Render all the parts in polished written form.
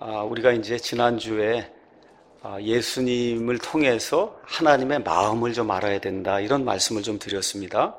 우리가 이제 지난주에 예수님을 통해서 하나님의 마음을 좀 알아야 된다, 이런 말씀을 좀 드렸습니다.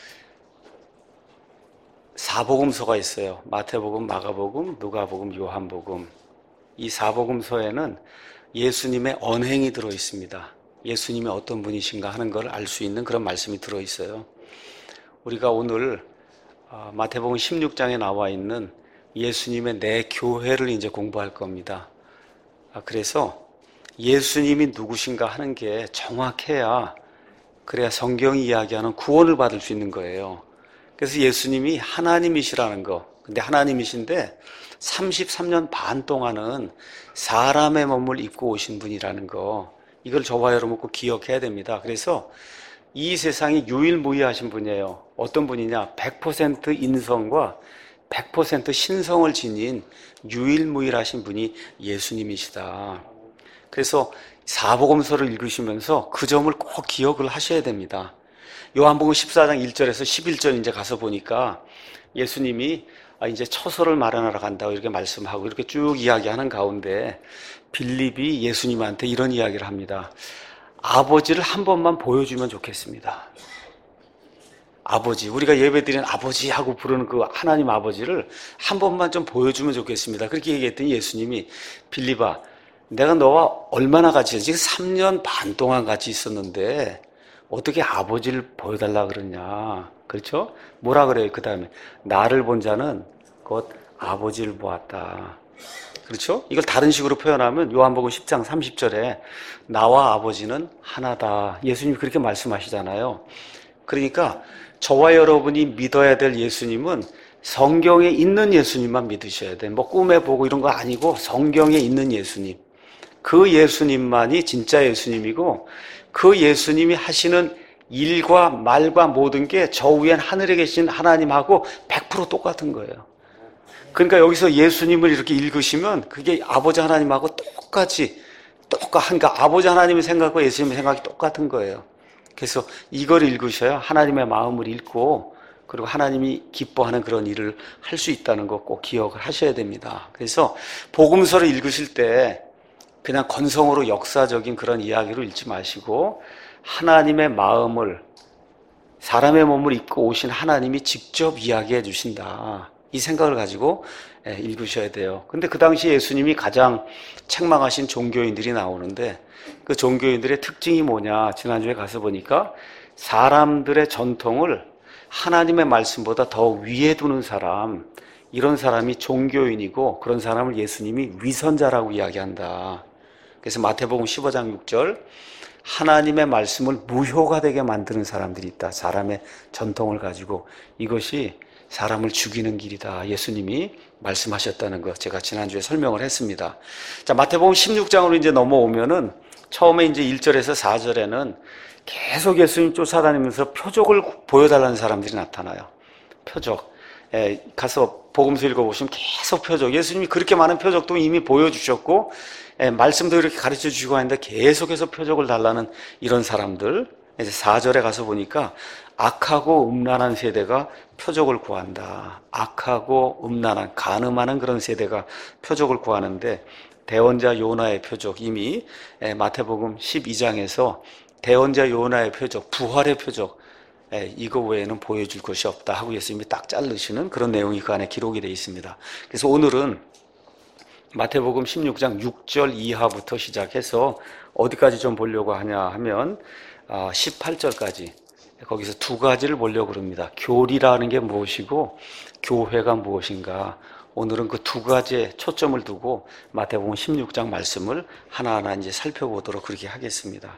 사복음서가 있어요. 마태복음, 마가복음, 누가복음, 요한복음. 이 사복음서에는 예수님의 언행이 들어 있습니다. 예수님이 어떤 분이신가 하는 걸 알 수 있는 그런 말씀이 들어 있어요. 우리가 오늘 마태복음 16장에 나와 있는 예수님의 내 교회를 이제 공부할 겁니다. 그래서 예수님이 누구신가 하는 게 정확해야, 그래야 성경이 이야기하는 구원을 받을 수 있는 거예요. 그래서 예수님이 하나님이시라는 거, 근데 하나님이신데 33년 반 동안은 사람의 몸을 입고 오신 분이라는 거, 이걸 저와 여러분 꼭 기억해야 됩니다. 그래서 이 세상에 유일무이하신 분이에요. 어떤 분이냐? 100% 인성과 100% 신성을 지닌 유일무이하신 분이 예수님이시다. 그래서 사복음서를 읽으시면서 그 점을 꼭 기억을 하셔야 됩니다. 요한복음 14장 1절에서 11절 이제 가서 보니까 예수님이 이제 처소를 마련하러 간다고 이렇게 말씀하고 이렇게 쭉 이야기하는 가운데 빌립이 예수님한테 이런 이야기를 합니다. 아버지를 한 번만 보여주면 좋겠습니다. 아버지, 우리가 예배드리는 아버지 하고 부르는 그 하나님 아버지를 한 번만 좀 보여주면 좋겠습니다. 그렇게 얘기했더니 예수님이, 빌립아, 내가 너와 얼마나 같이 있었지? 지금 3년 반 동안 같이 있었는데 어떻게 아버지를 보여달라 그러냐. 그렇죠? 뭐라 그래요? 그 다음에 나를 본 자는 곧 아버지를 보았다. 그렇죠? 이걸 다른 식으로 표현하면 요한복음 10장 30절에 나와 아버지는 하나다. 예수님이 그렇게 말씀하시잖아요. 그러니까 저와 여러분이 믿어야 될 예수님은 성경에 있는 예수님만 믿으셔야 돼. 뭐 꿈에 보고 이런 거 아니고 성경에 있는 예수님. 그 예수님만이 진짜 예수님이고, 그 예수님이 하시는 일과 말과 모든 게 저 위엔 하늘에 계신 하나님하고 100% 똑같은 거예요. 그러니까 여기서 예수님을 이렇게 읽으시면 그게 아버지 하나님하고 그러니까 아버지 하나님의 생각과 예수님의 생각이 똑같은 거예요. 그래서 이걸 읽으셔야 하나님의 마음을 읽고, 그리고 하나님이 기뻐하는 그런 일을 할 수 있다는 거 꼭 기억을 하셔야 됩니다. 그래서 복음서를 읽으실 때 그냥 건성으로 역사적인 그런 이야기로 읽지 마시고, 하나님의 마음을, 사람의 몸을 입고 오신 하나님이 직접 이야기해 주신다, 이 생각을 가지고 읽으셔야 돼요. 근데 그 당시 예수님이 가장 책망하신 종교인들이 나오는데, 그 종교인들의 특징이 뭐냐, 지난주에 가서 보니까 사람들의 전통을 하나님의 말씀보다 더 위에 두는 사람, 이런 사람이 종교인이고, 그런 사람을 예수님이 위선자라고 이야기한다. 그래서 마태복음 15장 6절, 하나님의 말씀을 무효가 되게 만드는 사람들이 있다. 사람의 전통을 가지고. 이것이 사람을 죽이는 길이다. 예수님이 말씀하셨다는 것, 제가 지난주에 설명을 했습니다. 자, 마태복음 16장으로 이제 넘어오면은 처음에 이제 1절에서 4절에는 계속 예수님 쫓아다니면서 표적을 보여달라는 사람들이 나타나요. 표적. 가서 복음서 읽어보시면 계속 표적. 예수님이 그렇게 많은 표적도 이미 보여주셨고, 말씀도 이렇게 가르쳐 주시고 하는데 계속해서 표적을 달라는 이런 사람들. 이제 4절에 가서 보니까 악하고 음란한 세대가 표적을 구한다. 악하고 음란한, 간음하는 그런 세대가 표적을 구하는데, 대언자 요나의 표적, 이미 마태복음 12장에서 대언자 요나의 표적, 부활의 표적, 이거 외에는 보여줄 것이 없다 하고 예수님이 딱 자르시는 그런 내용이 그 안에 기록이 되어 있습니다. 그래서 오늘은 마태복음 16장 6절 이하부터 시작해서 어디까지 좀 보려고 하냐 하면 18절까지, 거기서 두 가지를 보려고 합니다. 교리라는 게 무엇이고 교회가 무엇인가. 오늘은 그 두 가지에 초점을 두고 마태복음 16장 말씀을 하나하나 이제 살펴보도록 그렇게 하겠습니다.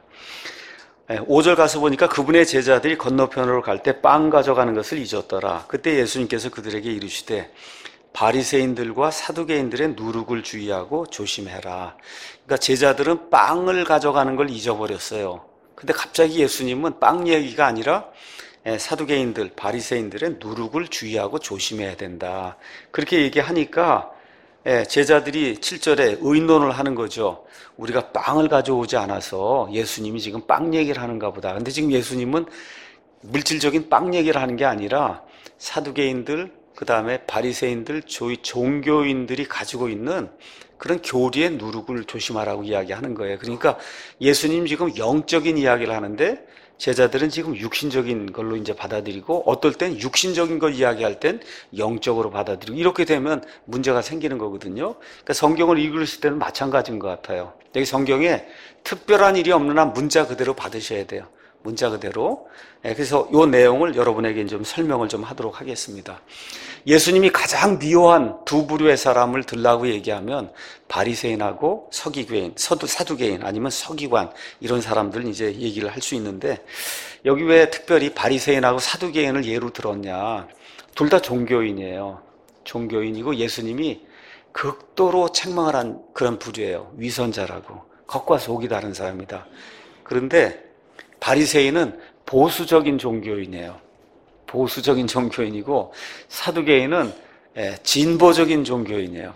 5절 가서 보니까 그분의 제자들이 건너편으로 갈 때 빵 가져가는 것을 잊었더라. 그때 예수님께서 그들에게 이르시되 바리새인들과 사두개인들의 누룩을 주의하고 조심해라. 그러니까 제자들은 빵을 가져가는 걸 잊어버렸어요. 근데 갑자기 예수님은 빵 얘기가 아니라 사두개인들, 바리새인들의 누룩을 주의하고 조심해야 된다, 그렇게 얘기하니까 제자들이 7절에 의논을 하는 거죠. 우리가 빵을 가져오지 않아서 예수님이 지금 빵 얘기를 하는가 보다. 근데 지금 예수님은 물질적인 빵 얘기를 하는 게 아니라 사두개인들, 그 다음에 바리새인들, 종교인들이 가지고 있는 그런 교리의 누룩을 조심하라고 이야기하는 거예요. 그러니까 예수님 지금 영적인 이야기를 하는데 제자들은 지금 육신적인 걸로 이제 받아들이고 어떨 땐 육신적인 걸 이야기할 땐 영적으로 받아들이고 이렇게 되면 문제가 생기는 거거든요. 그러니까 성경을 읽으실 때는 마찬가지인 것 같아요. 여기 성경에 특별한 일이 없는 한 문자 그대로 받으셔야 돼요. 문자 그대로. 그래서 이 내용을 여러분에게 좀 설명을 좀 하도록 하겠습니다. 예수님이 가장 미워한 두 부류의 사람을 들라고 얘기하면 바리새인하고 서기괴인, 사두개인 아니면 서기관 이런 사람들 이제 얘기를 할 수 있는데 여기 왜 특별히 바리새인하고 사두개인을 예로 들었냐? 둘 다 종교인이에요. 종교인이고 예수님이 극도로 책망을 한 그런 부류예요. 위선자라고. 겉과 속이 다른 사람이다. 그런데 바리새인은 보수적인 종교인이에요. 보수적인 종교인이고 사두개인은 진보적인 종교인이에요.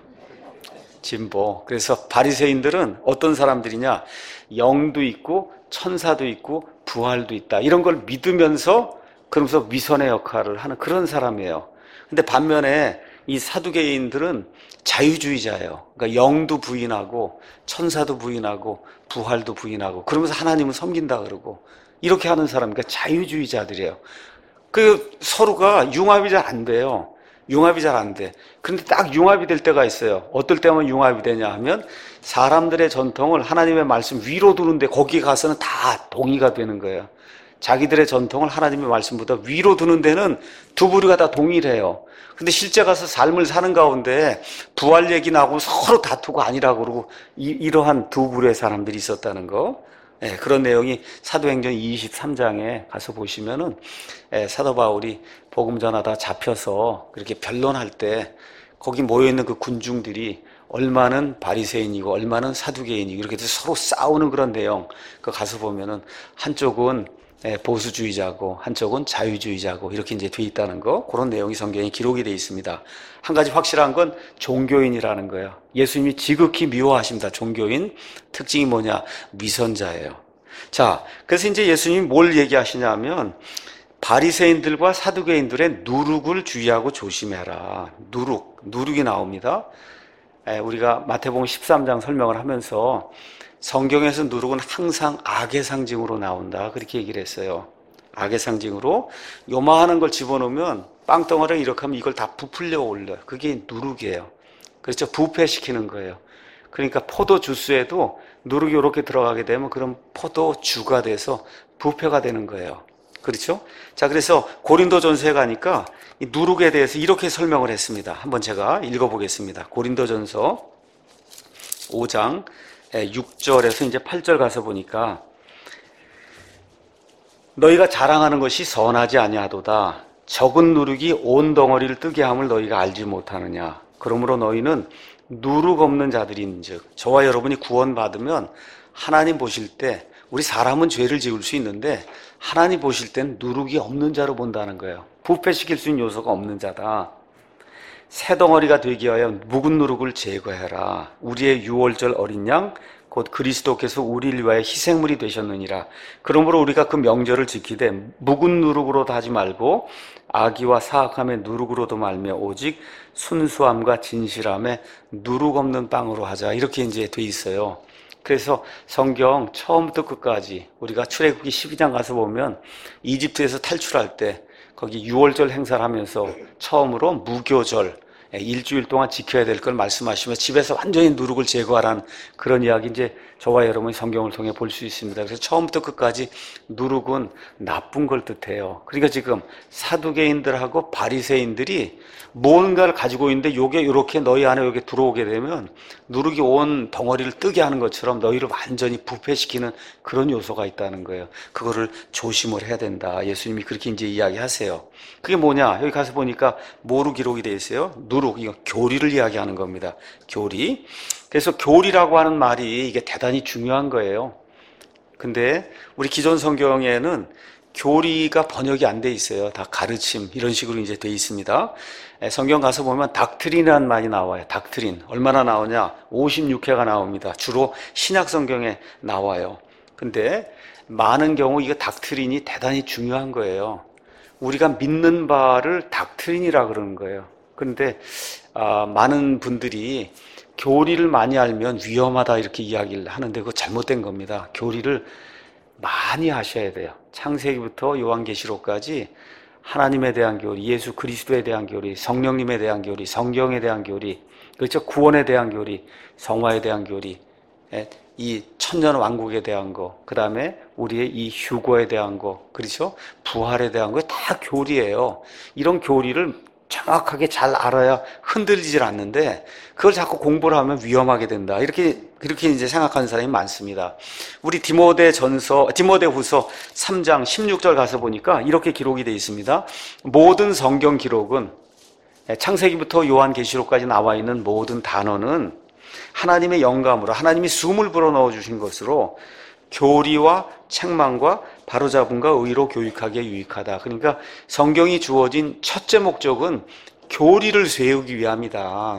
진보. 그래서 바리새인들은 어떤 사람들이냐? 영도 있고 천사도 있고 부활도 있다. 이런 걸 믿으면서 그러면서 위선의 역할을 하는 그런 사람이에요. 근데 반면에 이 사두개인들은 자유주의자예요. 그러니까 영도 부인하고 천사도 부인하고 부활도 부인하고 그러면서 하나님을 섬긴다 그러고 이렇게 하는 사람, 그러니까 자유주의자들이에요. 그 서로가 융합이 잘 안 돼요. 융합이 잘 안 돼. 그런데 딱 융합이 될 때가 있어요. 어떨 때만 융합이 되냐 하면 사람들의 전통을 하나님의 말씀 위로 두는데 거기 가서는 다 동의가 되는 거예요. 자기들의 전통을 하나님의 말씀보다 위로 두는 데는 두 부류가 다 동일해요. 근데 실제 가서 삶을 사는 가운데 부활 얘기 나고 서로 다투고 아니라고 그러고 이러한 두 부류의 사람들이 있었다는 거. 그런 내용이 사도행전 23장에 가서 보시면은 사도 바울이 복음 전하다 잡혀서 그렇게 변론할 때 거기 모여있는 그 군중들이 얼마는 바리새인이고 얼마는 사두개인이고 이렇게 해서 서로 싸우는 그런 내용 그 가서 보면은 한쪽은 보수주의자고 한쪽은 자유주의자고 이렇게 이제 돼 있다는 거 그런 내용이 성경에 기록이 돼 있습니다. 한 가지 확실한 건 종교인이라는 거예요. 예수님이 지극히 미워하십니다. 종교인 특징이 뭐냐? 위선자예요. 자, 그래서 이제 예수님이 뭘 얘기하시냐면 바리새인들과 사두개인들의 누룩을 주의하고 조심해라. 누룩이 나옵니다. 우리가 마태복음 13장 설명을 하면서 성경에서 누룩은 항상 악의 상징으로 나온다. 그렇게 얘기를 했어요. 악의 상징으로 요만한 걸 집어넣으면 빵덩어리를 이렇게 하면 이걸 다 부풀려 올려요. 그게 누룩이에요. 그렇죠? 부패시키는 거예요. 그러니까 포도 주스에도 누룩이 이렇게 들어가게 되면 그럼 포도주가 돼서 부패가 되는 거예요. 그렇죠? 자, 그래서 고린도전서에 가니까 이 누룩에 대해서 이렇게 설명을 했습니다. 한번 제가 읽어보겠습니다. 고린도전서 5장 6절에서 이제 8절 가서 보니까 너희가 자랑하는 것이 선하지 아니하도다. 적은 누룩이 온 덩어리를 뜨게 함을 너희가 알지 못하느냐. 그러므로 너희는 누룩 없는 자들인즉 저와 여러분이 구원받으면 하나님 보실 때 우리 사람은 죄를 지을 수 있는데 하나님 보실 땐 누룩이 없는 자로 본다는 거예요. 부패시킬 수 있는 요소가 없는 자다. 새 덩어리가 되기 위하여 묵은 누룩을 제거해라. 우리의 유월절 어린 양 곧 그리스도께서 우리를 위하여 희생물이 되셨느니라. 그러므로 우리가 그 명절을 지키되 묵은 누룩으로도 하지 말고 악의와 사악함의 누룩으로도 말며 오직 순수함과 진실함에 누룩 없는 빵으로 하자. 이렇게 이제 돼 있어요. 그래서 성경 처음부터 끝까지 우리가 출애굽기 12장 가서 보면 이집트에서 탈출할 때 거기 유월절 행사를 하면서 처음으로 무교절 일주일 동안 지켜야 될 걸 말씀하시며 집에서 완전히 누룩을 제거하라는 그런 이야기 이제 저와 여러분이 성경을 통해 볼 수 있습니다. 그래서 처음부터 끝까지 누룩은 나쁜 걸 뜻해요. 그러니까 지금 사두개인들하고 바리새인들이 뭔가를 가지고 있는데 요게 이렇게 너희 안에 여기 들어오게 되면 누룩이 온 덩어리를 뜨게 하는 것처럼 너희를 완전히 부패시키는 그런 요소가 있다는 거예요. 그거를 조심을 해야 된다. 예수님이 그렇게 이제 이야기하세요. 그게 뭐냐? 여기 가서 보니까 뭐로 기록이 되어 있어요? 누룩, 이거 교리를 이야기하는 겁니다. 교리. 그래서 교리라고 하는 말이 이게 대단히 중요한 거예요. 근데 우리 기존 성경에는 교리가 번역이 안 돼 있어요. 다 가르침 이런 식으로 이제 돼 있습니다. 성경 가서 보면 닥트린이라는 말이 나와요. 닥트린 얼마나 나오냐? 56회가 나옵니다. 주로 신약 성경에 나와요. 근데 많은 경우 이거 닥트린이 대단히 중요한 거예요. 우리가 믿는 바를 닥트린이라 그러는 거예요. 그런데 많은 분들이 교리를 많이 알면 위험하다 이렇게 이야기를 하는데 그거 잘못된 겁니다. 교리를 많이 하셔야 돼요. 창세기부터 요한계시록까지 하나님에 대한 교리, 예수 그리스도에 대한 교리, 성령님에 대한 교리, 성경에 대한 교리, 그렇죠? 구원에 대한 교리, 성화에 대한 교리, 이 천년 왕국에 대한 거, 그 다음에 우리의 이 휴거에 대한 거, 그렇죠? 부활에 대한 거 다 교리예요. 이런 교리를 정확하게 잘 알아야 흔들리질 않는데 그걸 자꾸 공부를 하면 위험하게 된다. 그렇게 이제 생각하는 사람이 많습니다. 우리 디모데후서 3장 16절 가서 보니까 이렇게 기록이 되어 있습니다. 모든 성경 기록은 창세기부터 요한계시록까지 나와 있는 모든 단어는 하나님의 영감으로 하나님이 숨을 불어넣어 주신 것으로 교리와 책망과 바로잡음과 의로 교육하기에 유익하다. 그러니까 성경이 주어진 첫째 목적은 교리를 세우기 위함이다.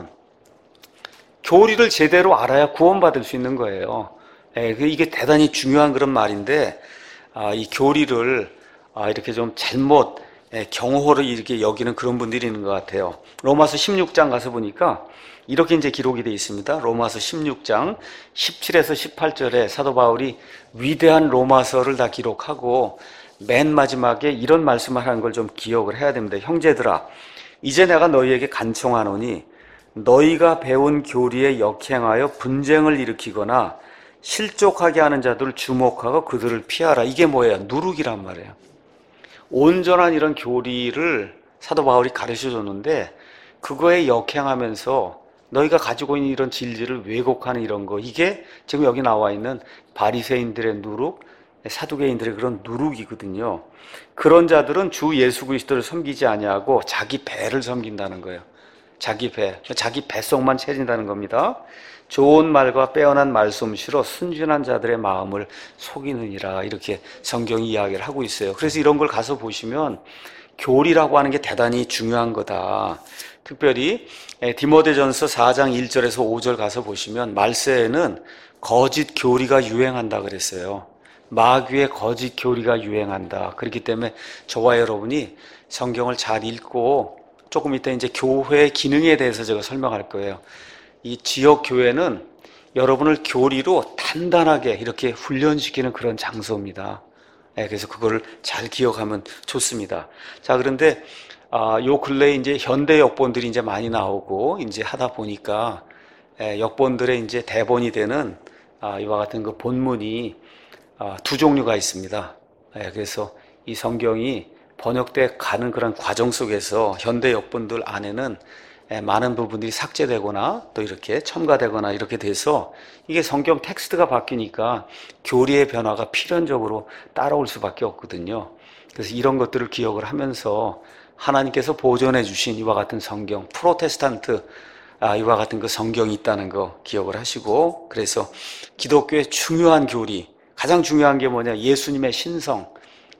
교리를 제대로 알아야 구원받을 수 있는 거예요. 이게 대단히 중요한 그런 말인데 이 교리를 이렇게 좀 잘못 경호를 이렇게 여기는 그런 분들이 있는 것 같아요. 로마서 16장 가서 보니까 이렇게 이제 기록이 되어 있습니다. 로마서 16장 17에서 18절에 사도 바울이 위대한 로마서를 다 기록하고 맨 마지막에 이런 말씀을 하는 걸 좀 기억을 해야 됩니다. 형제들아, 이제 내가 너희에게 간청하노니 너희가 배운 교리에 역행하여 분쟁을 일으키거나 실족하게 하는 자들을 주목하고 그들을 피하라. 이게 뭐예요? 누룩이란 말이에요. 온전한 이런 교리를 사도 바울이 가르쳐 줬는데 그거에 역행하면서 너희가 가지고 있는 이런 진리를 왜곡하는 이런 거, 이게 지금 여기 나와 있는 바리새인들의 누룩, 사두개인들의 그런 누룩이거든요. 그런 자들은 주 예수 그리스도를 섬기지 아니하고 자기 배를 섬긴다는 거예요. 자기 뱃속만 채진다는 겁니다. 좋은 말과 빼어난 말솜씨로 순진한 자들의 마음을 속이느니라, 이렇게 성경이 이야기를 하고 있어요. 그래서 이런 걸 가서 보시면 교리라고 하는 게 대단히 중요한 거다. 특별히 디모데전서 4장 1절에서 5절 가서 보시면 말세에는 거짓 교리가 유행한다 그랬어요. 마귀의 거짓 교리가 유행한다. 그렇기 때문에 저와 여러분이 성경을 잘 읽고 조금 이따 이제 교회의 기능에 대해서 제가 설명할 거예요. 이 지역 교회는 여러분을 교리로 단단하게 이렇게 훈련시키는 그런 장소입니다. 그래서 그거를 잘 기억하면 좋습니다. 자, 그런데 요 근래에 이제 현대 역본들이 이제 많이 나오고 이제 하다 보니까 역본들의 이제 대본이 되는 이와 같은 그 본문이 두 종류가 있습니다. 그래서 이 성경이 번역돼 가는 그런 과정 속에서 현대 역본들 안에는 많은 부분들이 삭제되거나 또 이렇게 첨가되거나 이렇게 돼서 이게 성경 텍스트가 바뀌니까 교리의 변화가 필연적으로 따라올 수밖에 없거든요. 그래서 이런 것들을 기억을 하면서 하나님께서 보존해 주신 이와 같은 성경, 프로테스탄트 이와 같은 그 성경이 있다는 거 기억을 하시고, 그래서 기독교의 중요한 교리, 가장 중요한 게 뭐냐? 예수님의 신성,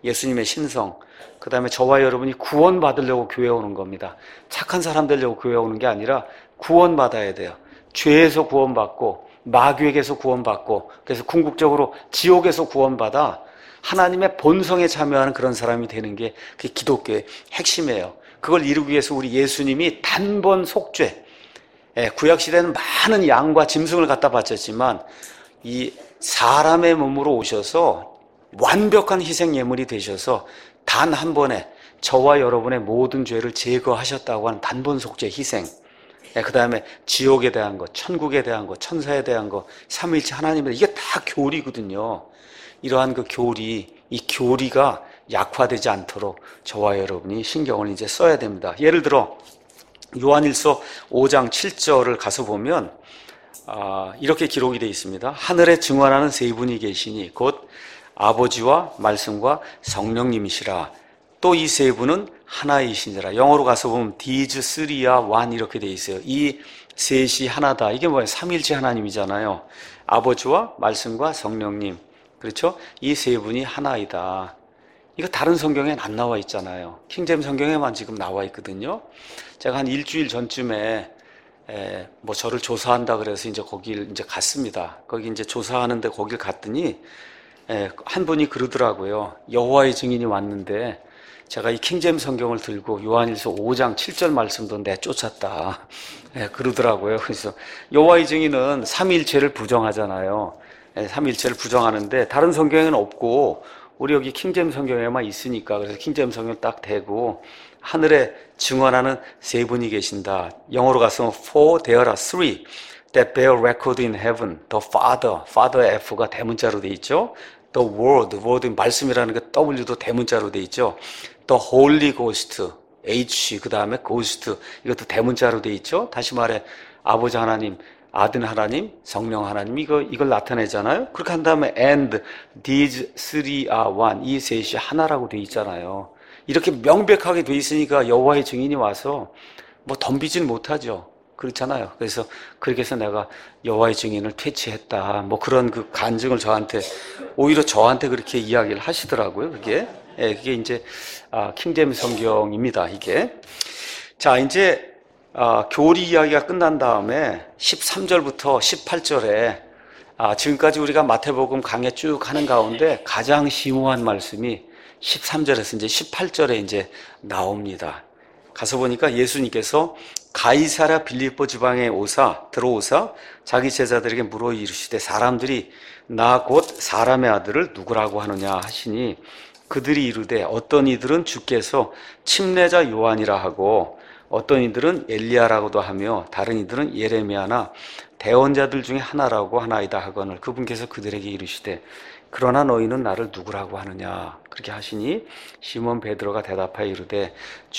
그 다음에 저와 여러분이 구원받으려고 교회 오는 겁니다. 착한 사람 되려고 교회 오는 게 아니라 구원받아야 돼요. 죄에서 구원받고 마귀에게서 구원받고, 그래서 궁극적으로 지옥에서 구원받아 하나님의 본성에 참여하는 그런 사람이 되는 게 그게 기독교의 핵심이에요. 그걸 이루기 위해서 우리 예수님이 단번 속죄, 구약시대는 많은 양과 짐승을 갖다 바쳤지만 이 사람의 몸으로 오셔서 완벽한 희생 예물이 되셔서 단 한 번에 저와 여러분의 모든 죄를 제거하셨다고 하는 단번 속죄 희생, 그 다음에 지옥에 대한 것, 천국에 대한 것, 천사에 대한 것, 삼위일체 하나님에 대한, 이게 다 교리거든요. 이러한 그 교리, 이 교리가 약화되지 않도록 저와 여러분이 신경을 이제 써야 됩니다. 예를 들어 요한일서 5장 7절을 가서 보면 이렇게 기록이 되어 있습니다. 하늘에 증언하는 세 분이 계시니 곧 아버지와 말씀과 성령님이시라. 또 이 세 분은 하나이시니라. 영어로 가서 보면 These three are one 이렇게 되어 있어요. 이 셋이 하나다. 이게 뭐예요? 삼위일체 하나님이잖아요. 아버지와 말씀과 성령님, 그렇죠? 이 세 분이 하나이다. 이거 다른 성경에는 안 나와 있잖아요. 킹제임 성경에만 지금 나와 있거든요. 제가 한 일주일 전쯤에 뭐 저를 조사한다 그래서 이제 거길 이제 갔습니다. 거기 이제 조사하는데 거길 갔더니 한 분이 그러더라고요. 여호와의 증인이 왔는데 제가 이 킹제임스 성경을 들고 요한일서 5장 7절 말씀도 내쫓았다. 예, 그러더라고요. 그래서 여호와의 증인은 삼위일체를 부정하잖아요. 예, 삼위일체를 부정하는데 다른 성경에는 없고 우리 여기 킹제임스 성경에만 있으니까 그래서 킹제임스 성경을 딱 대고 하늘에 증언하는 세 분이 계신다. 영어로 가서 For there are three that bear record in heaven. The Father, Father F가 대문자로 돼 있죠. The Word, Word 말씀이라는 게 W도 대문자로 돼 있죠. The Holy Ghost, H 그 다음에 Ghost 이것도 대문자로 돼 있죠. 다시 말해 아버지 하나님, 아들 하나님, 성령 하나님 이걸 나타내잖아요. 그렇게 한 다음에 and these three are one 이 셋이 하나라고 돼 있잖아요. 이렇게 명백하게 돼 있으니까 여호와의 증인이 와서 뭐 덤비진 못하죠. 그렇잖아요. 그래서 그렇게 해서 내가 여호와의 증인을 퇴치했다. 뭐 그런 그 간증을 오히려 저한테 그렇게 이야기를 하시더라고요. 그게 이제 킹제임스 성경입니다. 이게 자 이제 교리 이야기가 끝난 다음에 13절부터 18절에 지금까지 우리가 마태복음 강해 쭉 하는 가운데 가장 심오한 말씀이 13절에서 이제 18절에 이제 나옵니다. 가서 보니까 예수님께서 가이사랴 빌립보 지방에 들어오사 자기 제자들에게 물어 이르시되 사람들이 나 곧 사람의 아들을 누구라고 하느냐 하시니 그들이 이르되 어떤 이들은 주께서 침례자 요한이라 하고 어떤 이들은 엘리야라고도 하며 다른 이들은 예레미야나 대언자들 중에 하나라고 하나이다 하거늘 그분께서 그들에게 이르시되 그러나 너희는 나를 누구라고 하느냐 그렇게 하시니 시몬 베드로가 대답하여 이르되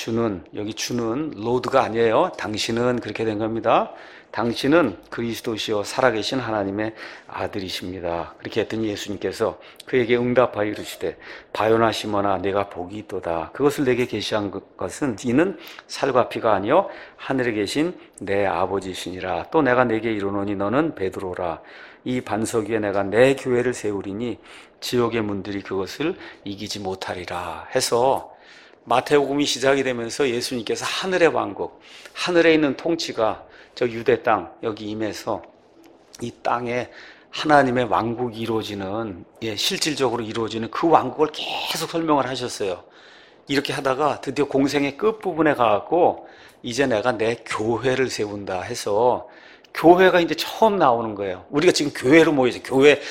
여기 주는 로드가 아니에요. 당신은 그렇게 된 겁니다. 당신은 그리스도시요 살아계신 하나님의 아들이십니다. 그렇게 했더니 예수님께서 그에게 응답하여 이르시되 바요나 시몬아 내가 복이 있도다. 그것을 내게 계시한 것은 이는 살과 피가 아니요 하늘에 계신 내 아버지시니라. 또 내가 내게 이르노니 너는 베드로라. 이 반석 위에 내가 내 교회를 세우리니 지옥의 문들이 그것을 이기지 못하리라 해서 마태복음이 시작이 되면서 예수님께서 하늘의 왕국, 하늘에 있는 통치가 저 유대 땅 여기 임해서 이 땅에 하나님의 왕국이 이루어지는 실질적으로 이루어지는 그 왕국을 계속 설명을 하셨어요. 이렇게 하다가 드디어 공생의 끝부분에 가갖고 이제 내가 내 교회를 세운다 해서 교회가 이제 처음 나오는 거예요. 우리가 지금 교회로 모이죠. 교회.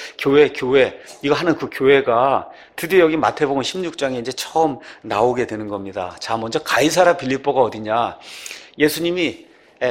이거 하는 그 교회가 드디어 여기 마태복음 16장에 이제 처음 나오게 되는 겁니다. 자, 먼저 가이사랴 빌립보가 어디냐? 예수님이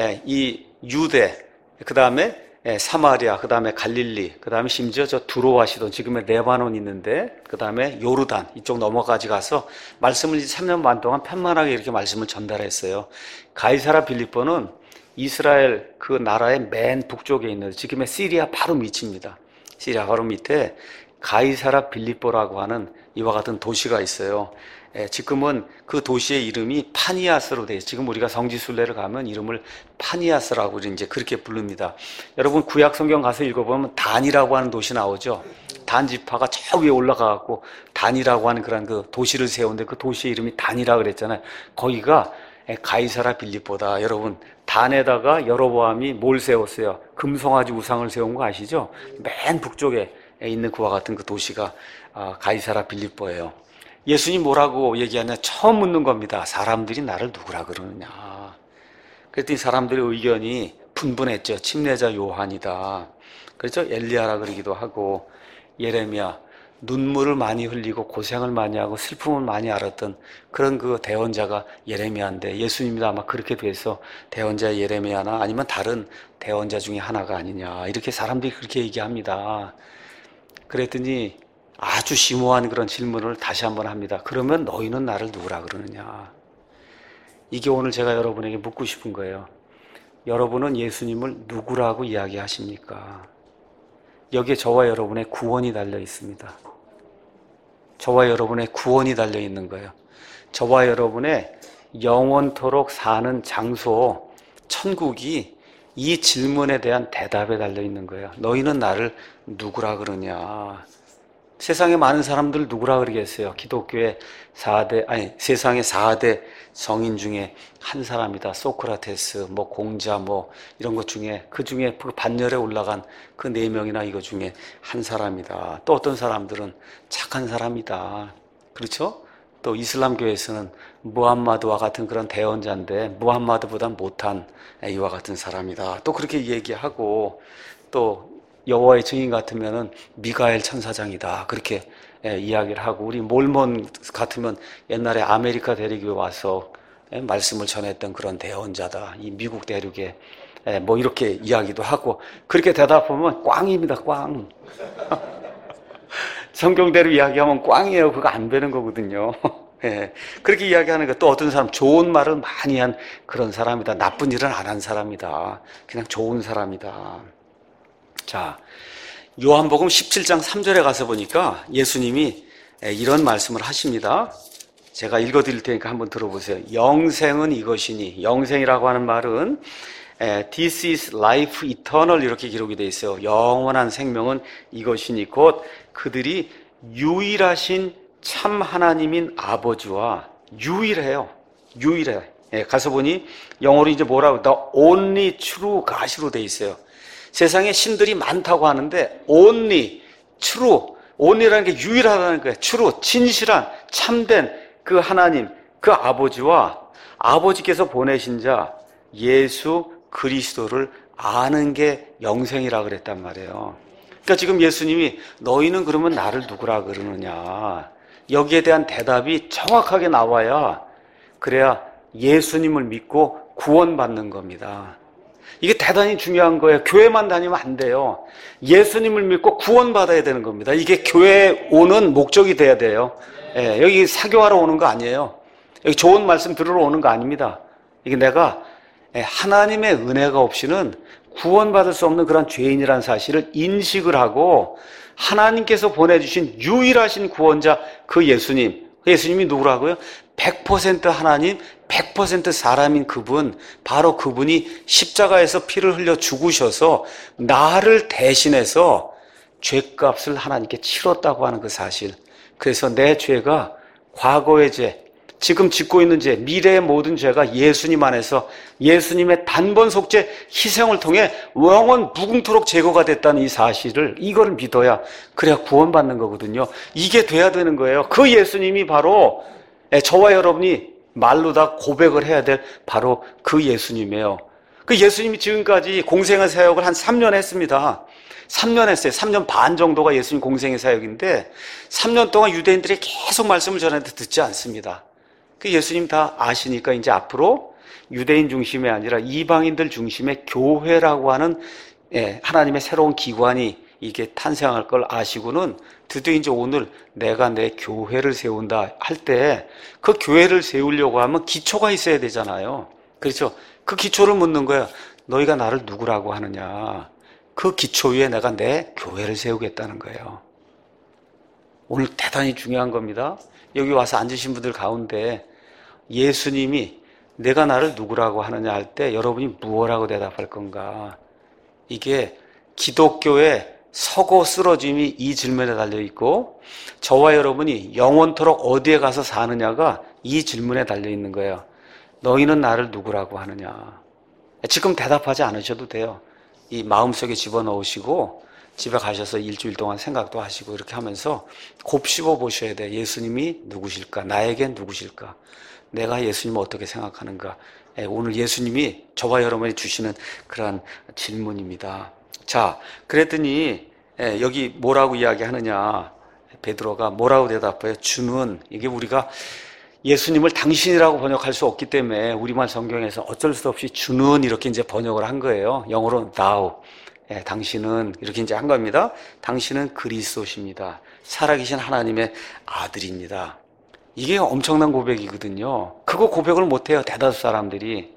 이 유대, 그 다음에 사마리아, 그 다음에 갈릴리, 그 다음에 심지어 저 두로와시돈, 지금의 레바논 있는데, 그 다음에 요르단, 이쪽 넘어까지 가서 말씀을 3년 반 동안 편만하게 이렇게 말씀을 전달했어요. 가이사랴 빌립보는 이스라엘 그 나라의 맨 북쪽에 있는 지금의 시리아 바로 밑입니다. 시리아 바로 밑에 가이사랴 빌립보라고 하는 이와 같은 도시가 있어요. 지금은 그 도시의 이름이 파니아스로 돼 있어요. 지금 우리가 성지순례를 가면 이름을 파니아스라고 이제 그렇게 부릅니다. 여러분 구약 성경 가서 읽어보면 단이라고 하는 도시 나오죠. 단 지파가 저 위에 올라가갖고 단이라고 하는 그런 그 도시를 세우는데 그 도시의 이름이 단이라 그랬잖아요. 거기가 가이사랴 빌립보다. 여러분 단에다가 여로보암이 뭘 세웠어요? 금송아지 우상을 세운 거 아시죠? 맨 북쪽에 있는 그와 같은 그 도시가 가이사랴 빌립보예요. 예수님 뭐라고 얘기하냐? 처음 묻는 겁니다. 사람들이 나를 누구라 그러느냐? 그랬더니 사람들의 의견이 분분했죠. 침례자 요한이다. 그렇죠? 엘리야라 그러기도 하고 예레미야, 눈물을 많이 흘리고 고생을 많이 하고 슬픔을 많이 알았던 그런 그 대언자가 예레미야인데 예수님도 아마 그렇게 돼서 대언자 예레미야나 아니면 다른 대언자 중에 하나가 아니냐 이렇게 사람들이 그렇게 얘기합니다. 그랬더니 아주 심오한 그런 질문을 다시 한번 합니다. 그러면 너희는 나를 누구라 그러느냐? 이게 오늘 제가 여러분에게 묻고 싶은 거예요. 여러분은 예수님을 누구라고 이야기하십니까? 여기에 저와 여러분의 구원이 달려 있습니다. 저와 여러분의 구원이 달려 있는 거예요. 저와 여러분의 영원토록 사는 장소, 천국이 이 질문에 대한 대답에 달려 있는 거예요. 너희는 나를 누구라 그러냐? 세상에 많은 사람들 누구라 그러겠어요? 기독교의 세상의 4대 성인 중에 한 사람이다. 소크라테스, 공자, 이런 것 중에, 그 중에 그 반열에 올라간 그 4명이나 이거 중에 한 사람이다. 또 어떤 사람들은 착한 사람이다. 그렇죠? 또 이슬람교에서는 무함마드와 같은 그런 대언자인데 무함마드보다 못한 이와 같은 사람이다. 또 그렇게 얘기하고 또 여호와의 증인 같으면은 미가엘 천사장이다. 그렇게 이야기를 하고 우리 몰몬 같으면 옛날에 아메리카 대륙에 와서 말씀을 전했던 그런 대언자다. 이 미국 대륙에 뭐 이렇게 이야기도 하고 그렇게 대답하면 꽝입니다. 꽝. 성경대로 이야기하면 꽝이에요. 그거 안 되는 거거든요. 예, 그렇게 이야기하는 거. 또 어떤 사람 좋은 말을 많이 한 그런 사람이다. 나쁜 일은 안 한 사람이다. 그냥 좋은 사람이다. 자, 요한복음 17장 3절에 가서 보니까 예수님이 이런 말씀을 하십니다. 제가 읽어드릴 테니까 한번 들어보세요. 영생은 이것이니, 영생이라고 하는 말은 This is life eternal 이렇게 기록이 되어 있어요. 영원한 생명은 이것이니 곧 그들이 유일하신 참 하나님인 아버지와 유일해요. 유일해. 가서 보니 영어로 이제 뭐라고 The only true God으로 되어 있어요. 세상에 신들이 많다고 하는데 only true, only라는 게 유일하다는 거예요. true, 진실한 참된 그 하나님, 그 아버지와 아버지께서 보내신 자 예수 그리스도를 아는 게 영생이라 그랬단 말이에요. 그러니까 지금 예수님이 너희는 그러면 나를 누구라 그러느냐, 여기에 대한 대답이 정확하게 나와야 그래야 예수님을 믿고 구원받는 겁니다. 이게 대단히 중요한 거예요. 교회만 다니면 안 돼요. 예수님을 믿고 구원받아야 되는 겁니다. 이게 교회에 오는 목적이 돼야 돼요. 여기 사교하러 오는 거 아니에요. 여기 좋은 말씀 들으러 오는 거 아닙니다. 이게 내가 하나님의 은혜가 없이는 구원받을 수 없는 그런 죄인이라는 사실을 인식을 하고 하나님께서 보내주신 유일하신 구원자 그 예수님이 누구라고요? 100% 하나님, 100% 사람인 그분, 바로 그분이 십자가에서 피를 흘려 죽으셔서 나를 대신해서 죄값을 하나님께 치렀다고 하는 그 사실. 그래서 내 죄가 과거의 죄, 지금 짓고 있는 죄, 미래의 모든 죄가 예수님 안에서 예수님의 단번 속죄 희생을 통해 영원 무궁토록 제거가 됐다는 이 사실을, 이거를 믿어야 그래야 구원받는 거거든요. 이게 돼야 되는 거예요. 그 예수님이 바로 저와 여러분이 말로 다 고백을 해야 될 바로 그 예수님이에요. 그 예수님이 지금까지 공생의 사역을 한 3년 했습니다. 3년 했어요. 3년 반 정도가 예수님 공생의 사역인데 3년 동안 유대인들이 계속 말씀을 전했는데 듣지 않습니다. 그 예수님 다 아시니까 이제 앞으로 유대인 중심이 아니라 이방인들 중심의 교회라고 하는 하나님의 새로운 기관이 이게 탄생할 걸 아시고는 드디어 이제 오늘 내가 내 교회를 세운다 할 때 그 교회를 세우려고 하면 기초가 있어야 되잖아요. 그렇죠? 그 기초를 묻는 거예요. 너희가 나를 누구라고 하느냐. 그 기초 위에 내가 내 교회를 세우겠다는 거예요. 오늘 대단히 중요한 겁니다. 여기 와서 앉으신 분들 가운데 예수님이 내가 나를 누구라고 하느냐 할 때 여러분이 무엇라고 대답할 건가? 이게 기독교의 서고 쓰러짐이 이 질문에 달려있고 저와 여러분이 영원토록 어디에 가서 사느냐가 이 질문에 달려있는 거예요. 너희는 나를 누구라고 하느냐? 지금 대답하지 않으셔도 돼요. 이 마음속에 집어넣으시고 집에 가셔서 일주일 동안 생각도 하시고 이렇게 하면서 곱씹어 보셔야 돼요. 예수님이 누구실까? 나에겐 누구실까? 내가 예수님을 어떻게 생각하는가? 오늘 예수님이 저와 여러분이 주시는 그런 질문입니다. 자, 그랬더니 여기 뭐라고 이야기하느냐? 베드로가 뭐라고 대답해요? 주는, 이게 우리가 예수님을 당신이라고 번역할 수 없기 때문에 우리말 성경에서 어쩔 수 없이 주는 이렇게 이제 번역을 한 거예요. 영어로 thou. 당신은 이렇게 이제 한 겁니다. 당신은 그리스도십니다. 살아계신 하나님의 아들입니다. 이게 엄청난 고백이거든요. 그거 고백을 못해요, 대다수 사람들이.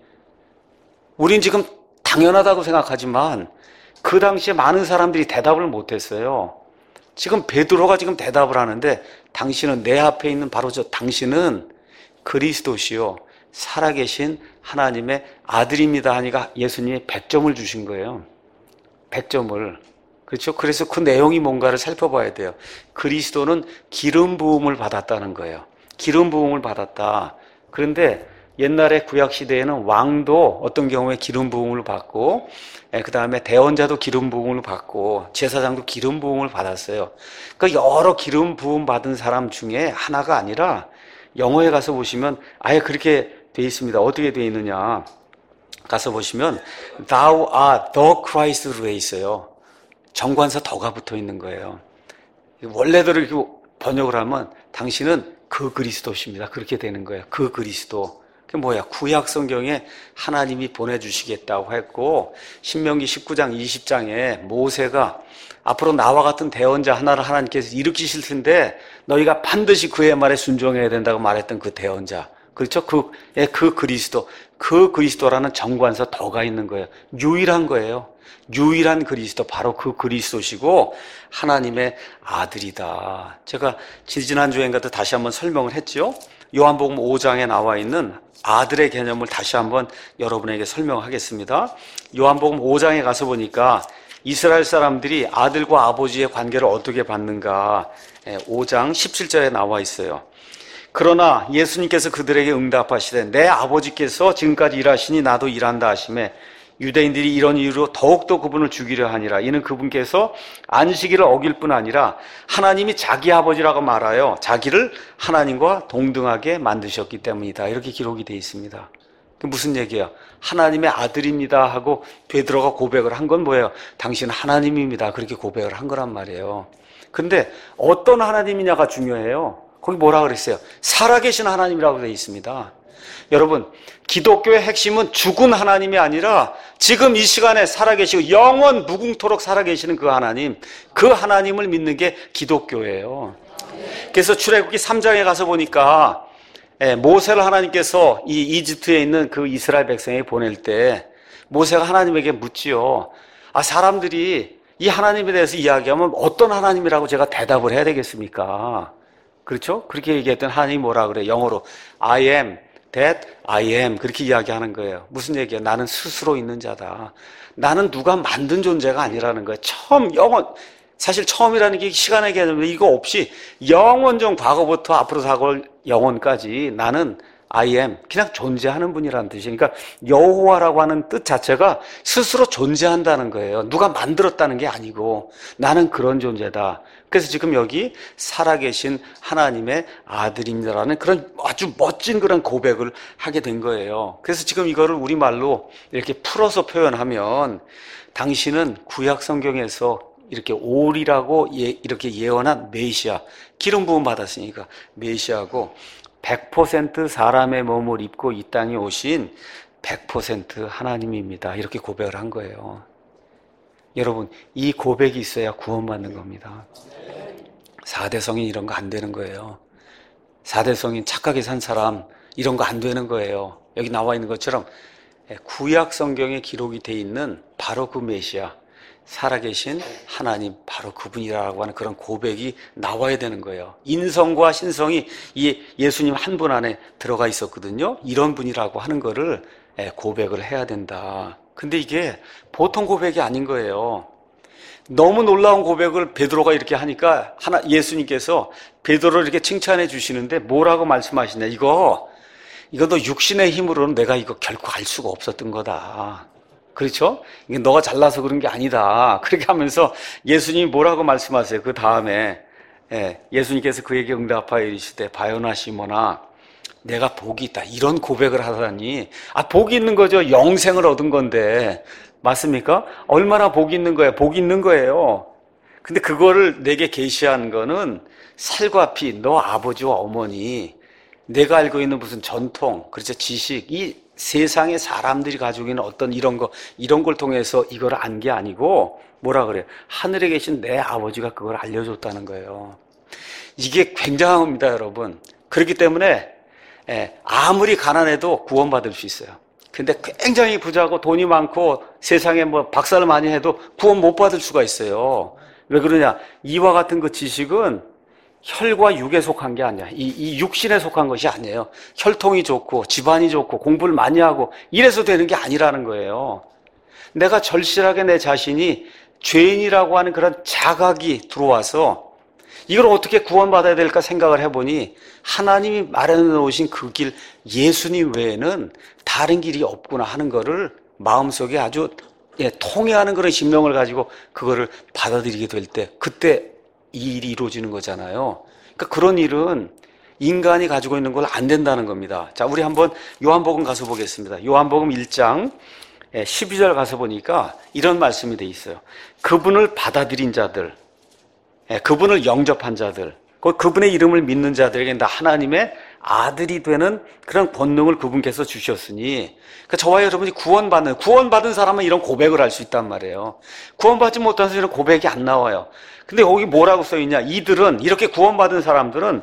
우린 지금 당연하다고 생각하지만 그 당시에 많은 사람들이 대답을 못했어요. 지금 베드로가 지금 대답을 하는데 당신은, 내 앞에 있는 바로 저 당신은 그리스도시요 살아계신 하나님의 아들입니다 하니까 예수님이 100점을 주신 거예요. 100점을. 그렇죠? 그래서 그 내용이 뭔가를 살펴봐야 돼요. 그리스도는 기름 부음을 받았다는 거예요. 기름 부음을 받았다. 그런데 옛날에 구약 시대에는 왕도 어떤 경우에 기름 부음을 받고, 그 다음에 대언자도 기름 부음을 받고, 제사장도 기름 부음을 받았어요. 그러니까 여러 기름 부음 받은 사람 중에 하나가 아니라 영어에 가서 보시면 아예 그렇게 돼 있습니다. 어떻게 돼 있느냐. 가서 보시면 Thou art the Christ로 돼 있어요. 정관사 더가 붙어 있는 거예요. 원래대로 이렇게 번역을 하면 당신은 그 그리스도십니다. 그렇게 되는 거예요. 그 그리스도. 그게 뭐야? 구약 성경에 하나님이 보내주시겠다고 했고, 신명기 19장 20장에 모세가 앞으로 나와 같은 대언자 하나를 하나님께서 일으키실 텐데 너희가 반드시 그의 말에 순종해야 된다고 말했던 그 대언자. 그렇죠? 그 그리스도. 그 그리스도라는 정관사 더가 있는 거예요. 유일한 거예요. 유일한 그리스도, 바로 그 그리스도시고 하나님의 아들이다. 제가 지난주엔가도 다시 한번 설명을 했죠. 요한복음 5장에 나와 있는 아들의 개념을 다시 한번 여러분에게 설명하겠습니다. 요한복음 5장에 가서 보니까 이스라엘 사람들이 아들과 아버지의 관계를 어떻게 받는가, 5장 17절에 나와 있어요. 그러나 예수님께서 그들에게 응답하시되 내 아버지께서 지금까지 일하시니 나도 일한다 하시매 유대인들이 이런 이유로 더욱더 그분을 죽이려 하니라. 이는 그분께서 안식일을 어길 뿐 아니라 하나님이 자기 아버지라고 말하여 자기를 하나님과 동등하게 만드셨기 때문이다. 이렇게 기록이 되어 있습니다. 무슨 얘기야? 하나님의 아들입니다 하고 베드로가 고백을 한 건 뭐예요? 당신은 하나님입니다. 그렇게 고백을 한 거란 말이에요. 근데 어떤 하나님이냐가 중요해요. 거기 뭐라 그랬어요? 살아계신 하나님이라고 되어 있습니다. 여러분, 기독교의 핵심은 죽은 하나님이 아니라 지금 이 시간에 살아계시고 영원 무궁토록 살아계시는 그 하나님, 그 하나님을 믿는 게 기독교예요. 그래서 출애굽기 3장에 가서 보니까 모세를 하나님께서 이 이집트에 있는 그 이스라엘 백성에게 보낼 때 모세가 하나님에게 묻지요. 사람들이 이 하나님에 대해서 이야기하면 어떤 하나님이라고 제가 대답을 해야 되겠습니까? 그렇죠? 그렇게 얘기했던 하나님이 뭐라 그래요? 영어로 I am that I am, 그렇게 이야기하는 거예요. 무슨 얘기예요? 나는 스스로 있는 자다. 나는 누가 만든 존재가 아니라는 거예요. 사실 처음이라는 게 시간의 개념인데 이거 없이 영원전 과거부터 앞으로 다가올 영원까지 나는 I am, 그냥 존재하는 분이라는 뜻이에요. 그러니까 여호와라고 하는 뜻 자체가 스스로 존재한다는 거예요. 누가 만들었다는 게 아니고 나는 그런 존재다. 그래서 지금 여기 살아계신 하나님의 아들입니다라는 그런 아주 멋진 그런 고백을 하게 된 거예요. 그래서 지금 이거를 우리말로 이렇게 풀어서 표현하면 당신은 구약 성경에서 이렇게 올이라고 이렇게 예언한 메시아, 기름 부음 받았으니까 메시아고 100% 사람의 몸을 입고 이 땅에 오신 100% 하나님입니다. 이렇게 고백을 한 거예요. 여러분, 이 고백이 있어야 구원받는 겁니다. 4대 성인 이런 거 안 되는 거예요. 4대 성인 착하게 산 사람 이런 거 안 되는 거예요. 여기 나와 있는 것처럼 구약 성경에 기록이 돼 있는 바로 그 메시아, 살아계신 하나님, 바로 그분이라고 하는 그런 고백이 나와야 되는 거예요. 인성과 신성이 이 예수님 한 분 안에 들어가 있었거든요. 이런 분이라고 하는 거를 고백을 해야 된다. 근데 이게 보통 고백이 아닌 거예요. 너무 놀라운 고백을 베드로가 이렇게 하니까 예수님께서 베드로를 이렇게 칭찬해 주시는데 뭐라고 말씀하시냐? 이거 너 육신의 힘으로는 내가 이거 결코 알 수가 없었던 거다. 그렇죠? 이게 너가 잘나서 그런 게 아니다. 그렇게 하면서 예수님이 뭐라고 말씀하세요? 그 다음에 예수님께서 그에게 응답하여 이르시되 바요나 시몬아 내가 복이 있다. 이런 고백을 하다니. 복이 있는 거죠. 영생을 얻은 건데. 맞습니까? 얼마나 복이 있는 거예요? 복이 있는 거예요. 근데 그거를 내게 계시한 거는 살과 피, 너 아버지와 어머니, 내가 알고 있는 무슨 전통, 그렇죠? 지식, 이 세상의 사람들이 가지고 있는 어떤 이런 걸 통해서 이걸 안 게 아니고 뭐라 그래요? 하늘에 계신 내 아버지가 그걸 알려줬다는 거예요. 이게 굉장한 겁니다, 여러분. 그렇기 때문에 아무리 가난해도 구원받을 수 있어요. 근데 굉장히 부자고 돈이 많고 세상에 박사를 많이 해도 구원 못 받을 수가 있어요. 왜 그러냐? 이와 같은 그 지식은 혈과 육에 속한 게 아니야. 이 육신에 속한 것이 아니에요. 혈통이 좋고 집안이 좋고 공부를 많이 하고 이래서 되는 게 아니라는 거예요. 내가 절실하게 내 자신이 죄인이라고 하는 그런 자각이 들어와서 이걸 어떻게 구원받아야 될까 생각을 해보니 하나님이 마련해 놓으신 그 길, 예수님 외에는 다른 길이 없구나 하는 거를 마음속에 아주 통해하는 그런 심령을 가지고 그거를 받아들이게 될 때 그때 이 일이 이루어지는 거잖아요. 그러니까 그런 일은 인간이 가지고 있는 걸 안 된다는 겁니다. 자, 우리 한번 요한복음 가서 보겠습니다. 요한복음 1장 12절 가서 보니까 이런 말씀이 돼 있어요. 그분을 받아들인 자들, 그분을 영접한 자들, 그분의 이름을 믿는 자들에게 하나님의 아들이 되는 그런 권능을 그분께서 주셨으니, 그러니까 저와 여러분이 구원받은 사람은 이런 고백을 할 수 있단 말이에요. 구원받지 못한 사람은 고백이 안 나와요. 근데 여기 뭐라고 써있냐? 이들은, 이렇게 구원받은 사람들은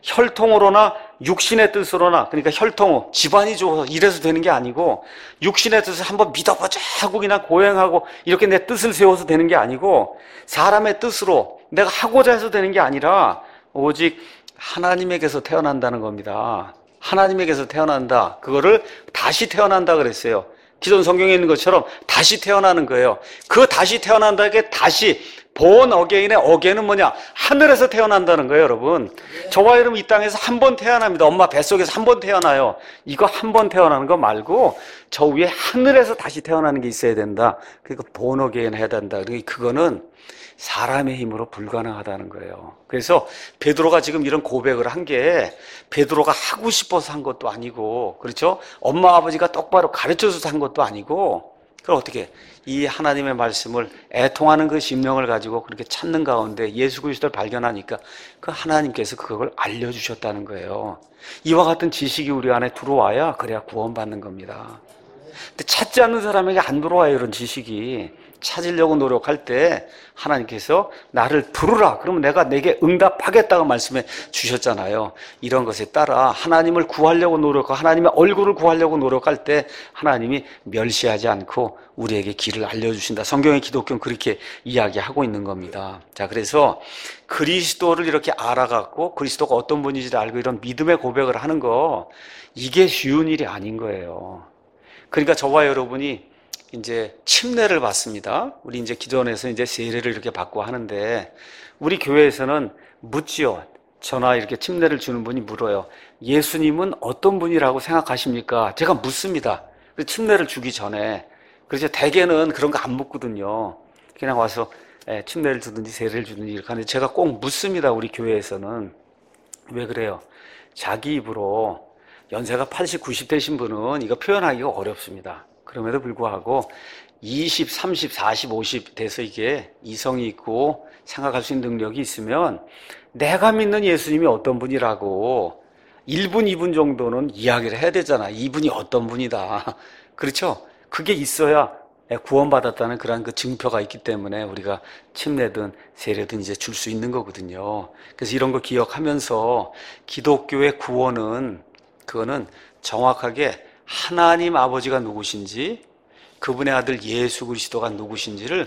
혈통으로나 육신의 뜻으로나, 그러니까 혈통, 집안이 좋아서 이래서 되는 게 아니고, 육신의 뜻을 한번 믿어보자 하고 그냥 고행하고 이렇게 내 뜻을 세워서 되는 게 아니고, 사람의 뜻으로 내가 하고자 해서 되는 게 아니라 오직 하나님에게서 태어난다는 겁니다. 하나님에게서 태어난다. 그거를 다시 태어난다 그랬어요. 기존 성경에 있는 것처럼 다시 태어나는 거예요. 그 다시 태어난다는 다시 born again의 again은 뭐냐? 하늘에서 태어난다는 거예요, 여러분. 저와 여러분 이 땅에서 한 번 태어납니다. 엄마 뱃속에서 한 번 태어나요. 이거 한 번 태어나는 거 말고 저 위에 하늘에서 다시 태어나는 게 있어야 된다. 그러니까 born again 해야 된다. 그러니까 그거는 사람의 힘으로 불가능하다는 거예요. 그래서 베드로가 지금 이런 고백을 한 게 베드로가 하고 싶어서 한 것도 아니고, 그렇죠? 엄마 아버지가 똑바로 가르쳐줘서 한 것도 아니고, 그럼 어떻게 이 하나님의 말씀을 애통하는 그 심령을 가지고 그렇게 찾는 가운데 예수 그리스도를 발견하니까 그 하나님께서 그걸 알려주셨다는 거예요. 이와 같은 지식이 우리 안에 들어와야 그래야 구원받는 겁니다. 근데 찾지 않는 사람에게 안 들어와요, 이런 지식이. 찾으려고 노력할 때 하나님께서 나를 부르라. 그러면 내가 내게 응답하겠다고 말씀해 주셨잖아요. 이런 것에 따라 하나님을 구하려고 노력하고 하나님의 얼굴을 구하려고 노력할 때 하나님이 멸시하지 않고 우리에게 길을 알려주신다. 성경의 기독교는 그렇게 이야기하고 있는 겁니다. 자, 그래서 그리스도를 이렇게 알아갖고 그리스도가 어떤 분인지를 알고 이런 믿음의 고백을 하는 거, 이게 쉬운 일이 아닌 거예요. 그러니까 저와 여러분이 이제 침례를 받습니다. 우리 이제 기도원에서 이제 세례를 이렇게 받고 하는데, 우리 교회에서는 묻지요. 저나 이렇게 침례를 주는 분이 물어요. 예수님은 어떤 분이라고 생각하십니까? 제가 묻습니다. 침례를 주기 전에. 그래서 대개는 그런 거 안 묻거든요. 그냥 와서 침례를 주든지 세례를 주든지 이렇게 하는데, 제가 꼭 묻습니다. 우리 교회에서는. 왜 그래요? 자기 입으로 연세가 80, 90 되신 분은 이거 표현하기가 어렵습니다. 그럼에도 불구하고 20, 30, 40, 50 돼서 이게 이성이 있고 생각할 수 있는 능력이 있으면 내가 믿는 예수님이 어떤 분이라고 1분, 2분 정도는 이야기를 해야 되잖아. 이분이 어떤 분이다. 그렇죠? 그게 있어야 구원받았다는 그런 그 증표가 있기 때문에 우리가 침례든 세례든 이제 줄 수 있는 거거든요. 그래서 이런 거 기억하면서 기독교의 구원은, 그거는 정확하게 하나님 아버지가 누구신지, 그분의 아들 예수 그리스도가 누구신지를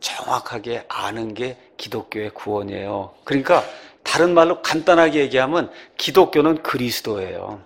정확하게 아는 게 기독교의 구원이에요. 그러니까 다른 말로 간단하게 얘기하면 기독교는 그리스도예요.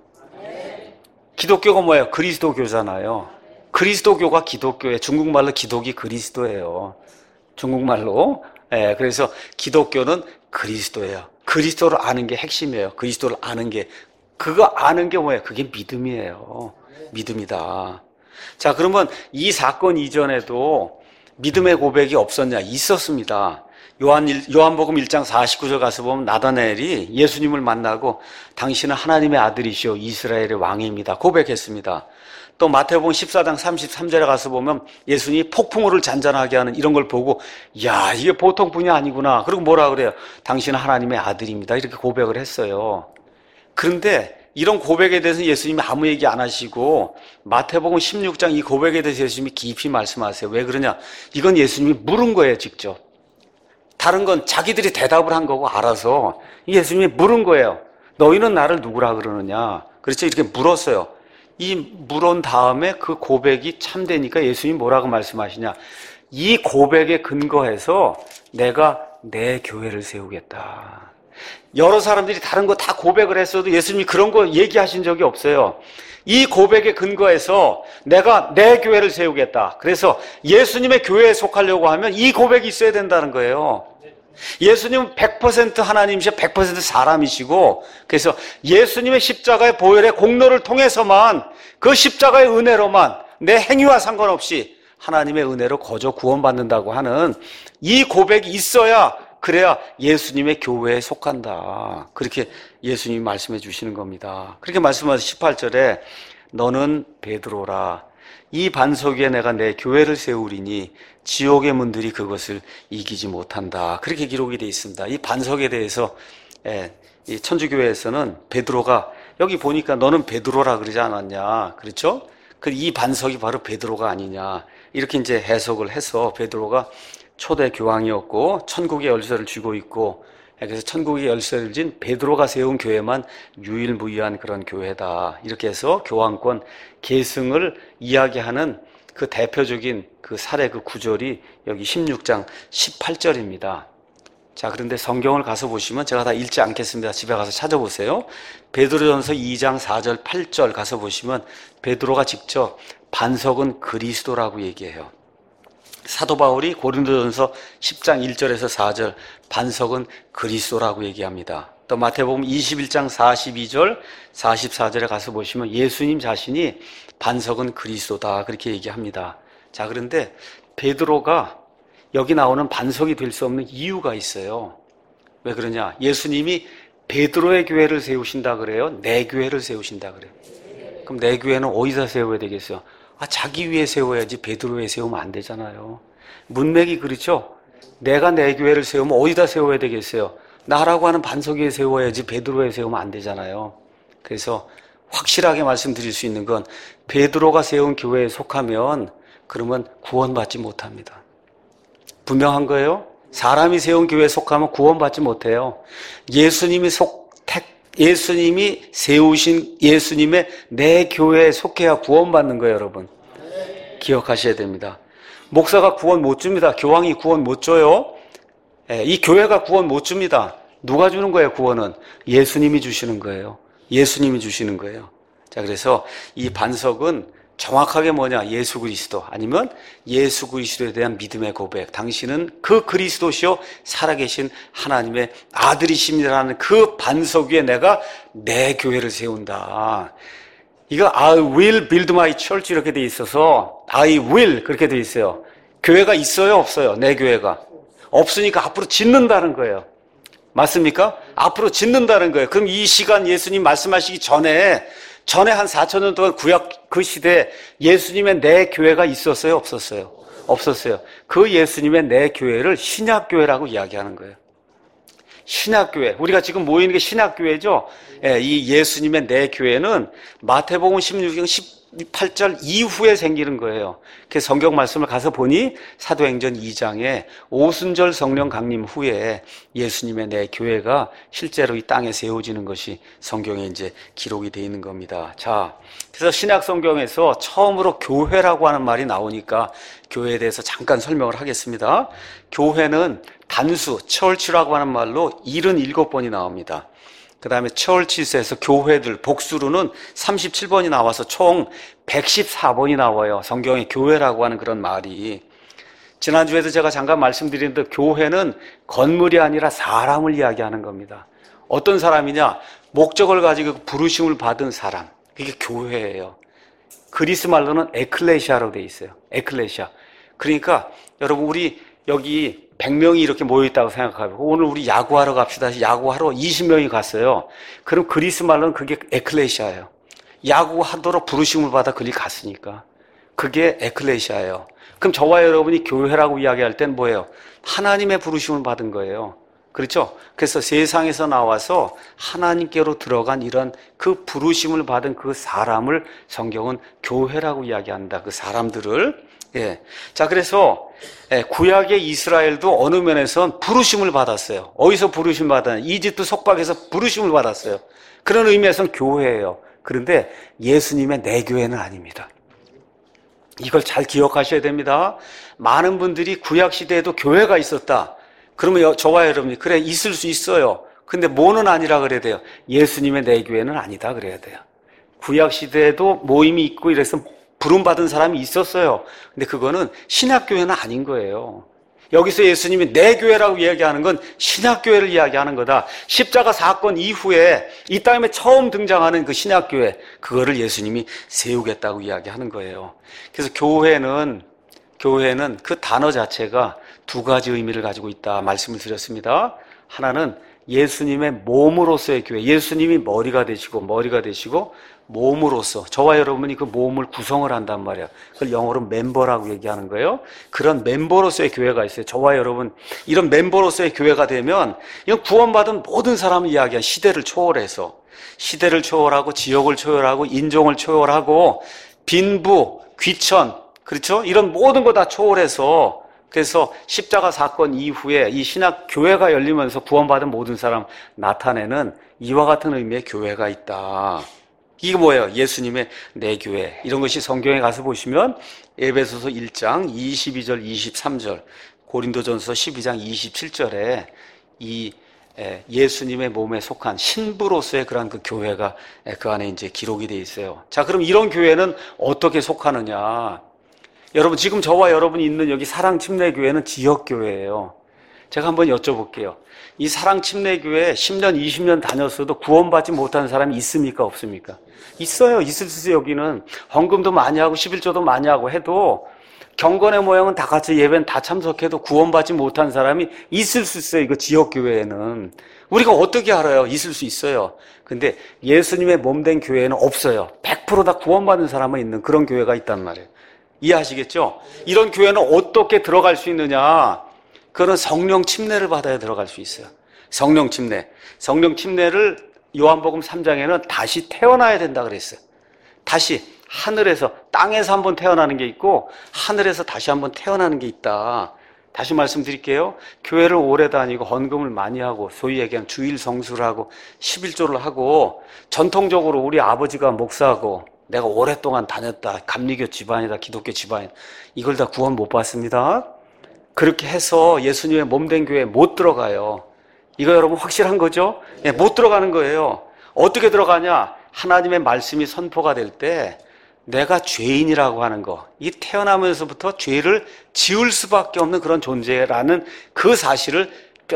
기독교가 뭐예요? 그리스도교잖아요. 그리스도교가 기독교예요. 중국말로 기독이 그리스도예요. 중국말로. 그래서 기독교는 그리스도예요. 그리스도를 아는 게 핵심이에요. 그리스도를 아는 게, 그거 아는 게 뭐예요? 그게 믿음이에요. 믿음이다. 자, 그러면 이 사건 이전에도 믿음의 고백이 없었냐? 있었습니다. 요한복음 1장 49절 가서 보면 나다나엘이 예수님을 만나고 당신은 하나님의 아들이시오 이스라엘의 왕입니다 고백했습니다. 또 마태복음 14장 33절에 가서 보면 예수님이 폭풍우를 잔잔하게 하는 이런 걸 보고, 야, 이게 보통 분이 아니구나. 그리고 뭐라 그래요? 당신은 하나님의 아들입니다. 이렇게 고백을 했어요. 그런데 이런 고백에 대해서 예수님이 아무 얘기 안 하시고 마태복음 16장 이 고백에 대해서 예수님이 깊이 말씀하세요. 왜 그러냐? 이건 예수님이 물은 거예요, 직접. 다른 건 자기들이 대답을 한 거고 알아서 예수님이 물은 거예요. 너희는 나를 누구라 그러느냐? 그렇죠? 이렇게 물었어요. 이 물은 다음에 그 고백이 참되니까 예수님이 뭐라고 말씀하시냐? 이 고백에 근거해서 내가 내 교회를 세우겠다. 여러 사람들이 다른 거 다 고백을 했어도 예수님이 그런 거 얘기하신 적이 없어요. 이 고백에 근거해서 내가 내 교회를 세우겠다. 그래서 예수님의 교회에 속하려고 하면 이 고백이 있어야 된다는 거예요. 예수님은 100% 하나님이시고 100% 사람이시고, 그래서 예수님의 십자가의 보혈의 공로를 통해서만, 그 십자가의 은혜로만, 내 행위와 상관없이 하나님의 은혜로 거저 구원받는다고 하는 이 고백이 있어야 그래야 예수님의 교회에 속한다. 그렇게 예수님이 말씀해 주시는 겁니다. 그렇게 말씀하셔서 18절에 너는 베드로라. 이 반석 위에 내가 내 교회를 세우리니 지옥의 문들이 그것을 이기지 못한다. 그렇게 기록이 되어 있습니다. 이 반석에 대해서 이 천주교회에서는 베드로가 여기 보니까 너는 베드로라 그러지 않았냐. 그렇죠? 이 반석이 바로 베드로가 아니냐. 이렇게 이제 해석을 해서 베드로가 초대 교황이었고 천국의 열쇠를 쥐고 있고 그래서 천국의 열쇠를 진 베드로가 세운 교회만 유일무이한 그런 교회다. 이렇게 해서 교황권 계승을 이야기하는 그 대표적인 그 사례 그 구절이 여기 16장 18절입니다. 자, 그런데 성경을 가서 보시면 제가 다 읽지 않겠습니다. 집에 가서 찾아보세요. 베드로전서 2장 4절 8절 가서 보시면 베드로가 직접 반석은 그리스도라고 얘기해요. 사도 바울이 고린도전서 10장 1절에서 4절 반석은 그리스도라고 얘기합니다. 또 마태복음 21장 42절 44절에 가서 보시면 예수님 자신이 반석은 그리스도다 그렇게 얘기합니다. 자, 그런데 베드로가 여기 나오는 반석이 될 수 없는 이유가 있어요. 왜 그러냐? 예수님이 베드로의 교회를 세우신다 그래요? 내 교회를 세우신다 그래요? 그럼 내 교회는 어디다 세워야 되겠어요? 자기 위에 세워야지 베드로 위에 세우면 안 되잖아요. 문맥이 그렇죠? 내가 내 교회를 세우면 어디다 세워야 되겠어요? 나라고 하는 반석 위에 세워야지 베드로 위에 세우면 안 되잖아요. 그래서 확실하게 말씀드릴 수 있는 건 베드로가 세운 교회에 속하면 그러면 구원받지 못합니다. 분명한 거예요. 사람이 세운 교회에 속하면 구원받지 못해요. 예수님이 세우신 예수님의 내 교회에 속해야 구원받는 거예요, 여러분. 기억하셔야 됩니다. 목사가 구원 못 줍니다. 교황이 구원 못 줘요. 이 교회가 구원 못 줍니다. 누가 주는 거예요, 구원은? 예수님이 주시는 거예요. 예수님이 주시는 거예요. 자, 그래서 이 반석은 정확하게 뭐냐? 예수 그리스도 아니면 예수 그리스도에 대한 믿음의 고백. 당신은 그 그리스도시요 살아계신 하나님의 아들이십니다라는 그 반석 위에 내가 내 교회를 세운다. 이거 I will build my church 이렇게 돼 있어서 I will 그렇게 돼 있어요. 교회가 있어요, 없어요? 내 교회가 없으니까 앞으로 짓는다는 거예요. 맞습니까? 앞으로 짓는다는 거예요. 그럼 이 시간 예수님 말씀하시기 전에 한 4,000년 동안 구약 그 시대에 예수님의 내 교회가 있었어요? 없었어요? 없었어요. 그 예수님의 내 교회를 신약교회라고 이야기하는 거예요. 신약교회. 우리가 지금 모이는 게 신약교회죠? 이 예수님의 내 교회는 마태복음 16장 18절 이후에 생기는 거예요. 그 성경 말씀을 가서 보니 사도행전 2장에 오순절 성령 강림 후에 예수님의 내 교회가 실제로 이 땅에 세워지는 것이 성경에 이제 기록이 되어 있는 겁니다. 자, 그래서 신약 성경에서 처음으로 교회라고 하는 말이 나오니까 교회에 대해서 잠깐 설명을 하겠습니다. 교회는 단수, church라고 하는 말로 77번이 나옵니다. 그 다음에 churches에서 교회들 복수로는 37번이 나와서 총 114번이 나와요. 성경에 교회라고 하는 그런 말이. 지난주에도 제가 잠깐 말씀드렸는데 교회는 건물이 아니라 사람을 이야기하는 겁니다. 어떤 사람이냐? 목적을 가지고 부르심을 받은 사람. 그게 교회예요. 그리스 말로는 에클레시아로 돼 있어요. 에클레시아. 그러니까 여러분 우리 여기 100명이 이렇게 모여있다고 생각하고 오늘 우리 야구하러 갑시다. 야구하러 20명이 갔어요. 그럼 그리스 말로는 그게 에클레시아예요. 야구하도록 부르심을 받아 그리 갔으니까. 그게 에클레시아예요. 그럼 저와 여러분이 교회라고 이야기할 땐 뭐예요? 하나님의 부르심을 받은 거예요. 그렇죠? 그래서 세상에서 나와서 하나님께로 들어간 이런 그 부르심을 받은 그 사람을 성경은 교회라고 이야기한다. 그 사람들을. 예. 자, 그래서 구약의 이스라엘도 어느 면에선 부르심을 받았어요. 어디서 부르심 받았냐? 이집트 속박에서 부르심을 받았어요. 그런 의미에서는 교회예요. 그런데 예수님의 내 교회는 아닙니다. 이걸 잘 기억하셔야 됩니다. 많은 분들이 구약 시대에도 교회가 있었다. 그러면 저와 여러분이 그래 있을 수 있어요. 근데 뭐는 아니라 그래야 돼요. 예수님의 내 교회는 아니다 그래야 돼요. 구약 시대에도 모임이 있고 이래서 부름받은 사람이 있었어요. 근데 그거는 신약교회는 아닌 거예요. 여기서 예수님이 내 교회라고 이야기하는 건 신약교회를 이야기하는 거다. 십자가 사건 이후에 이 땅에 처음 등장하는 그 신약교회, 그거를 예수님이 세우겠다고 이야기하는 거예요. 그래서 교회는 그 단어 자체가 두 가지 의미를 가지고 있다 말씀을 드렸습니다. 하나는 예수님의 몸으로서의 교회, 예수님이 머리가 되시고 몸으로서 저와 여러분이 그 몸을 구성을 한단 말이에요. 그걸 영어로 멤버라고 얘기하는 거예요. 그런 멤버로서의 교회가 있어요. 저와 여러분 이런 멤버로서의 교회가 되면 이건 구원받은 모든 사람을 이야기한 시대를 초월해서 시대를 초월하고 지역을 초월하고 인종을 초월하고 빈부, 귀천, 그렇죠? 이런 모든 거 다 초월해서 그래서 십자가 사건 이후에 이 신약 교회가 열리면서 구원받은 모든 사람 나타내는 이와 같은 의미의 교회가 있다. 이게 뭐예요? 예수님의 내 교회. 이런 것이 성경에 가서 보시면 에베소서 1장 22절 23절, 고린도전서 12장 27절에 이 예수님의 몸에 속한 신부로서의 그러한 그 교회가 그 안에 이제 기록이 돼 있어요. 자, 그럼 이런 교회는 어떻게 속하느냐? 여러분, 지금 저와 여러분이 있는 여기 사랑침례교회는 지역교회예요. 제가 한번 여쭤볼게요. 이 사랑침례교회 10년, 20년 다녔어도 구원받지 못한 사람이 있습니까? 없습니까? 있어요. 있을 수 있어요. 여기는 헌금도 많이 하고 11조도 많이 하고 해도 경건의 모양은 다 같이 예배는 다 참석해도 구원받지 못한 사람이 있을 수 있어요. 이거 지역교회에는. 우리가 어떻게 알아요? 있을 수 있어요. 근데 예수님의 몸된 교회에는 없어요. 100% 다 구원받는 사람만 있는 그런 교회가 있단 말이에요. 이해하시겠죠? 이런 교회는 어떻게 들어갈 수 있느냐? 그거는 성령 침례를 받아야 들어갈 수 있어요. 성령 침례. 성령 침례를 요한복음 3장에는 다시 태어나야 된다 그랬어요. 다시 하늘에서, 땅에서 한번 태어나는 게 있고 하늘에서 다시 한번 태어나는 게 있다. 다시 말씀드릴게요. 교회를 오래 다니고 헌금을 많이 하고 소위 얘기하는 주일 성수를 하고 11조를 하고 전통적으로 우리 아버지가 목사하고 내가 오랫동안 다녔다. 감리교 집안이다. 기독교 집안이다. 이걸 다 구원 못 받습니다. 그렇게 해서 예수님의 몸된 교회에 못 들어가요. 이거 여러분 확실한 거죠? 예, 못 들어가는 거예요. 어떻게 들어가냐? 하나님의 말씀이 선포가 될 때 내가 죄인이라고 하는 거, 이 태어나면서부터 죄를 지을 수밖에 없는 그런 존재라는 그 사실을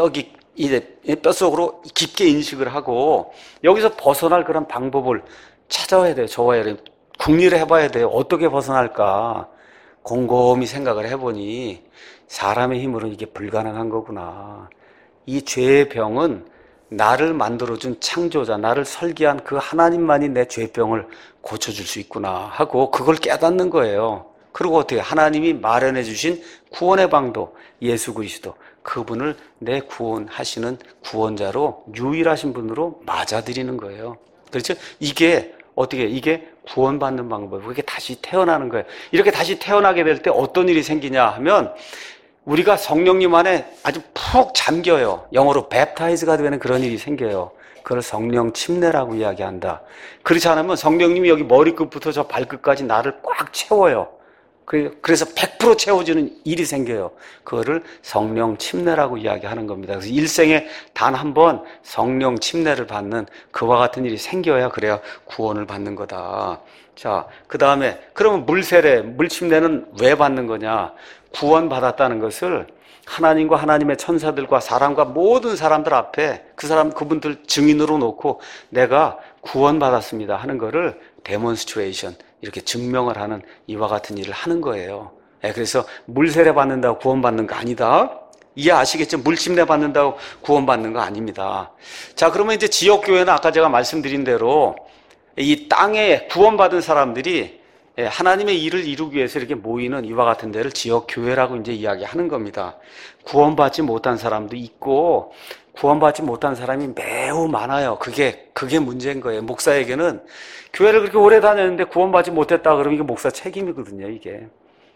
뼛속으로 깊게 인식을 하고 여기서 벗어날 그런 방법을 찾아야 돼요. 저와 여러분 궁리를 해봐야 돼요. 어떻게 벗어날까? 곰곰이 생각을 해보니 사람의 힘으로는 이게 불가능한 거구나. 이 죄의 병은 나를 만들어준 창조자, 나를 설계한 그 하나님만이 내 죄병을 고쳐줄 수 있구나 하고 그걸 깨닫는 거예요. 그리고 어떻게 하나님이 마련해 주신 구원의 방도 예수 그리스도, 그분을 내 구원하시는 구원자로 유일하신 분으로 맞아들이는 거예요. 그렇죠? 이게 어떻게, 이게 구원받는 방법이고 이게 다시 태어나는 거예요. 이렇게 다시 태어나게 될 때 어떤 일이 생기냐 하면 우리가 성령님 안에 아주 푹 잠겨요. 영어로 랩타이즈가 되는 그런 일이 생겨요. 그걸 성령 침례라고 이야기한다. 그렇지 않으면 성령님이 여기 머리끝부터 저 발끝까지 나를 꽉 채워요. 그래서 100% 채워지는 일이 생겨요. 그거를 성령 침례라고 이야기하는 겁니다. 그래서 일생에 단 한 번 성령 침례를 받는 그와 같은 일이 생겨야 그래야 구원을 받는 거다. 자, 그 다음에 그러면 물세례, 물침례는 왜 받는 거냐? 구원받았다는 것을 하나님과 하나님의 천사들과 사람과 모든 사람들 앞에 그분들 증인으로 놓고 내가 구원받았습니다 하는 거를 데몬스트레이션, 이렇게 증명을 하는 이와 같은 일을 하는 거예요. 그래서 물세례 받는다고 구원받는 거 아니다. 이해하시겠죠? 물침례 받는다고 구원받는 거 아닙니다. 자, 그러면 이제 지역교회는 아까 제가 말씀드린 대로 이 땅에 구원받은 사람들이 하나님의 일을 이루기 위해서 이렇게 모이는 이와 같은 데를 지역교회라고 이제 이야기하는 겁니다. 구원받지 못한 사람도 있고 구원받지 못한 사람이 매우 많아요. 그게 문제인 거예요. 목사에게는 교회를 그렇게 오래 다녔는데 구원받지 못했다 그러면 이게 목사 책임이거든요, 이게.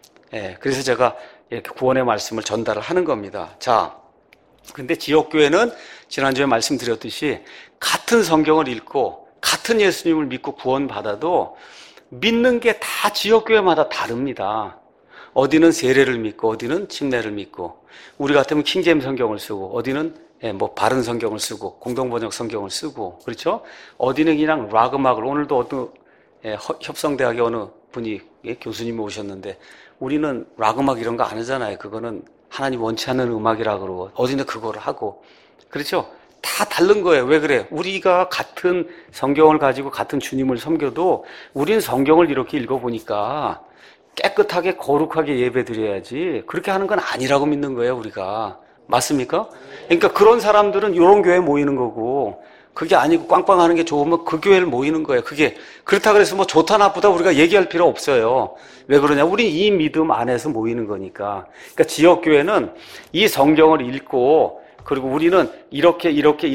그래서 제가 이렇게 구원의 말씀을 전달을 하는 겁니다. 자, 근데 지역교회는 지난주에 말씀드렸듯이 같은 성경을 읽고 같은 예수님을 믿고 구원받아도 믿는 게 다 지역교회마다 다릅니다. 어디는 세례를 믿고 어디는 침례를 믿고 우리 같으면 킹제임 성경을 쓰고 어디는 바른 성경을 쓰고 공동번역 성경을 쓰고 그렇죠? 어디는 그냥 락 음악을 오늘도 어떤 협성대학의 어느 분이 교수님이 오셨는데 우리는 락 음악 이런 거 안 하잖아요. 그거는 하나님 원치 않는 음악이라 그러고 어디는 그거를 하고 그렇죠? 다 다른 거예요. 왜 그래? 우리가 같은 성경을 가지고 같은 주님을 섬겨도 우린 성경을 이렇게 읽어보니까 깨끗하게 거룩하게 예배 드려야지 그렇게 하는 건 아니라고 믿는 거예요, 우리가. 맞습니까? 그러니까 그런 사람들은 이런 교회에 모이는 거고, 그게 아니고 꽝꽝하는 게 좋으면 그 교회를 모이는 거예요. 그게 그렇다 그래서 뭐 좋다 나쁘다 우리가 얘기할 필요 없어요. 왜 그러냐? 우리 이 믿음 안에서 모이는 거니까. 그러니까 지역 교회는 이 성경을 읽고, 그리고 우리는 이렇게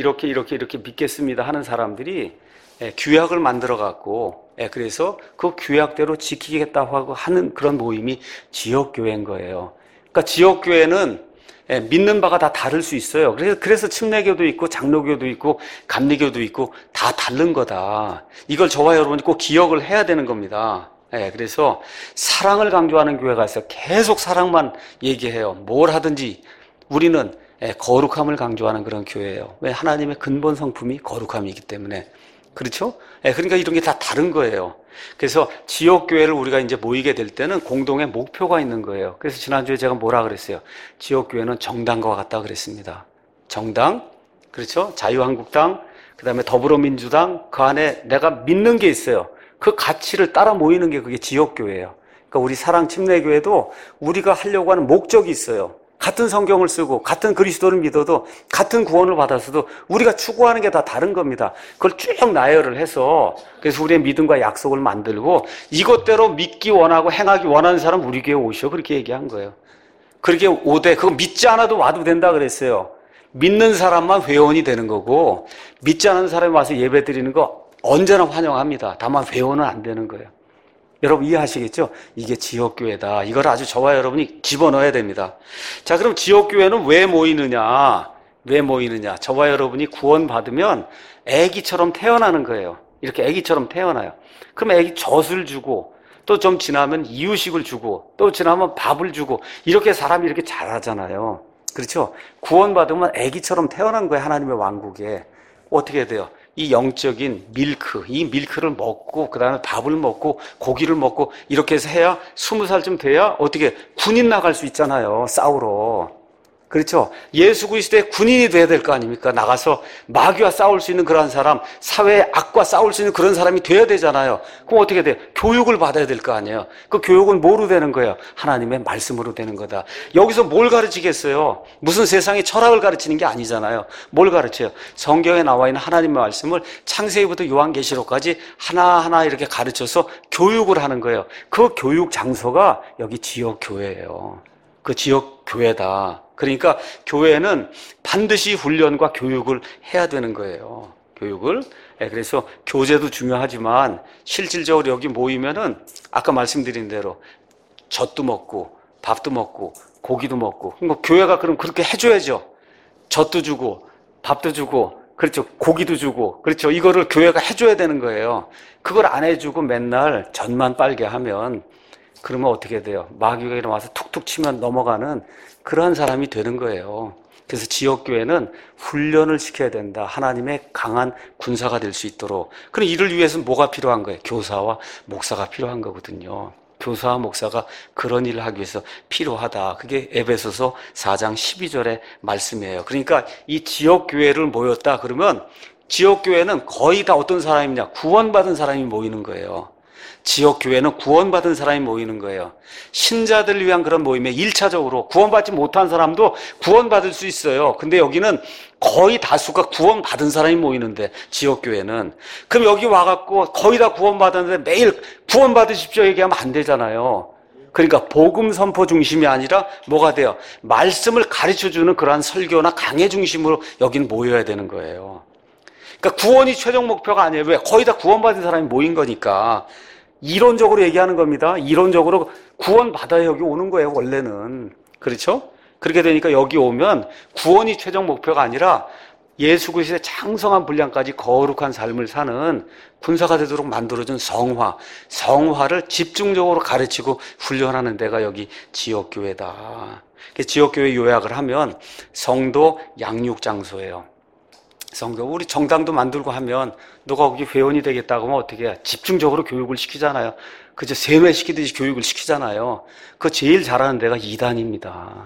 믿겠습니다 하는 사람들이 규약을 만들어 갖고, 그래서 그 규약대로 지키겠다고 하고 하는 그런 모임이 지역 교회인 거예요. 그러니까 지역 교회는 믿는 바가 다 다를 수 있어요. 그래서 침례교도 있고 장로교도 있고 감리교도 있고 다 다른 거다. 이걸 저와 여러분이 꼭 기억을 해야 되는 겁니다. 그래서 사랑을 강조하는 교회가 있어요. 계속 사랑만 얘기해요. 뭘 하든지 우리는 거룩함을 강조하는 그런 교회예요. 왜? 하나님의 근본 성품이 거룩함이기 때문에. 그렇죠? 그러니까 이런 게 다 다른 거예요. 그래서 지역교회를 우리가 이제 모이게 될 때는 공동의 목표가 있는 거예요. 그래서 지난주에 제가 뭐라 그랬어요? 지역교회는 정당과 같다 그랬습니다. 정당, 그렇죠? 자유한국당, 그 다음에 더불어민주당, 그 안에 내가 믿는 게 있어요. 그 가치를 따라 모이는 게 그게 지역교회예요. 그러니까 우리 사랑침례교회도 우리가 하려고 하는 목적이 있어요. 같은 성경을 쓰고 같은 그리스도를 믿어도 같은 구원을 받았어도 우리가 추구하는 게 다 다른 겁니다. 그걸 쭉 나열을 해서 그래서 우리의 믿음과 약속을 만들고 이것대로 믿기 원하고 행하기 원하는 사람 우리 교회에 오셔 그렇게 얘기한 거예요. 그렇게 오되 그거 믿지 않아도 와도 된다 그랬어요. 믿는 사람만 회원이 되는 거고 믿지 않는 사람이 와서 예배 드리는 거 언제나 환영합니다. 다만 회원은 안 되는 거예요. 여러분 이해하시겠죠? 이게 지역교회다. 이걸 아주 저와 여러분이 집어넣어야 됩니다. 자, 그럼 지역교회는 왜 모이느냐? 왜 모이느냐? 저와 여러분이 구원받으면 애기처럼 태어나는 거예요. 이렇게 애기처럼 태어나요. 그럼 애기 젖을 주고 또 좀 지나면 이유식을 주고 또 지나면 밥을 주고 이렇게 사람이 이렇게 자라잖아요. 그렇죠? 구원받으면 애기처럼 태어난 거예요. 하나님의 왕국에. 어떻게 돼요? 이 영적인 밀크, 이 밀크를 먹고 그 다음에 밥을 먹고 고기를 먹고 이렇게 해서 해야 20살쯤 돼야 어떻게 군인 나갈 수 있잖아요. 싸우러. 그렇죠? 예수 그리스도의 군인이 돼야 될 거 아닙니까? 나가서 마귀와 싸울 수 있는 그런 사람, 사회의 악과 싸울 수 있는 그런 사람이 돼야 되잖아요. 그럼 어떻게 돼요? 교육을 받아야 될 거 아니에요. 그 교육은 뭐로 되는 거예요? 하나님의 말씀으로 되는 거다. 여기서 뭘 가르치겠어요? 무슨 세상의 철학을 가르치는 게 아니잖아요. 뭘 가르쳐요? 성경에 나와 있는 하나님의 말씀을 창세기부터 요한계시록까지 하나하나 이렇게 가르쳐서 교육을 하는 거예요. 그 교육 장소가 여기 지역교회예요. 그 지역교회다. 그러니까 교회는 반드시 훈련과 교육을 해야 되는 거예요. 교육을. 그래서 교제도 중요하지만 실질적으로 여기 모이면은 아까 말씀드린 대로 젖도 먹고 밥도 먹고 고기도 먹고 그러니까 교회가 그럼 그렇게 해줘야죠. 젖도 주고 밥도 주고 그렇죠. 고기도 주고 그렇죠. 이거를 교회가 해줘야 되는 거예요. 그걸 안 해주고 맨날 젖만 빨게 하면 그러면 어떻게 돼요? 마귀가 일어나서 툭툭 치면 넘어가는 그러한 사람이 되는 거예요. 그래서 지역교회는 훈련을 시켜야 된다. 하나님의 강한 군사가 될 수 있도록. 그럼 이를 위해서는 뭐가 필요한 거예요? 교사와 목사가 필요한 거거든요. 교사와 목사가 그런 일을 하기 위해서 필요하다. 그게 에베소서 4장 12절의 말씀이에요. 그러니까 이 지역교회를 모였다 그러면 지역교회는 거의 다 어떤 사람이냐? 구원받은 사람이 모이는 거예요. 지역교회는 구원받은 사람이 모이는 거예요. 신자들을 위한 그런 모임에 1차적으로 구원받지 못한 사람도 구원받을 수 있어요. 근데 여기는 거의 다수가 구원받은 사람이 모이는데 지역교회는 그럼 여기 와갖고 거의 다 구원받았는데 매일 구원받으십시오 얘기하면 안 되잖아요. 그러니까 복음 선포 중심이 아니라 뭐가 돼요? 말씀을 가르쳐주는 그러한 설교나 강해 중심으로 여기는 모여야 되는 거예요. 그러니까 구원이 최종 목표가 아니에요. 왜? 거의 다 구원받은 사람이 모인 거니까. 이론적으로 얘기하는 겁니다. 이론적으로 구원받아야 여기 오는 거예요, 원래는. 그렇죠? 그렇게 되니까 여기 오면 구원이 최종 목표가 아니라 예수 그리스도의 장성한 분량까지 거룩한 삶을 사는 군사가 되도록 만들어준 성화를 집중적으로 가르치고 훈련하는 데가 여기 지역교회다. 지역교회 요약을 하면 성도 양육장소예요. 성도, 우리 정당도 만들고 하면 너가 거기 회원이 되겠다고 하면 어떻게 해? 집중적으로 교육을 시키잖아요. 그저 세뇌시키듯이 교육을 시키잖아요. 그 제일 잘하는 데가 이단입니다.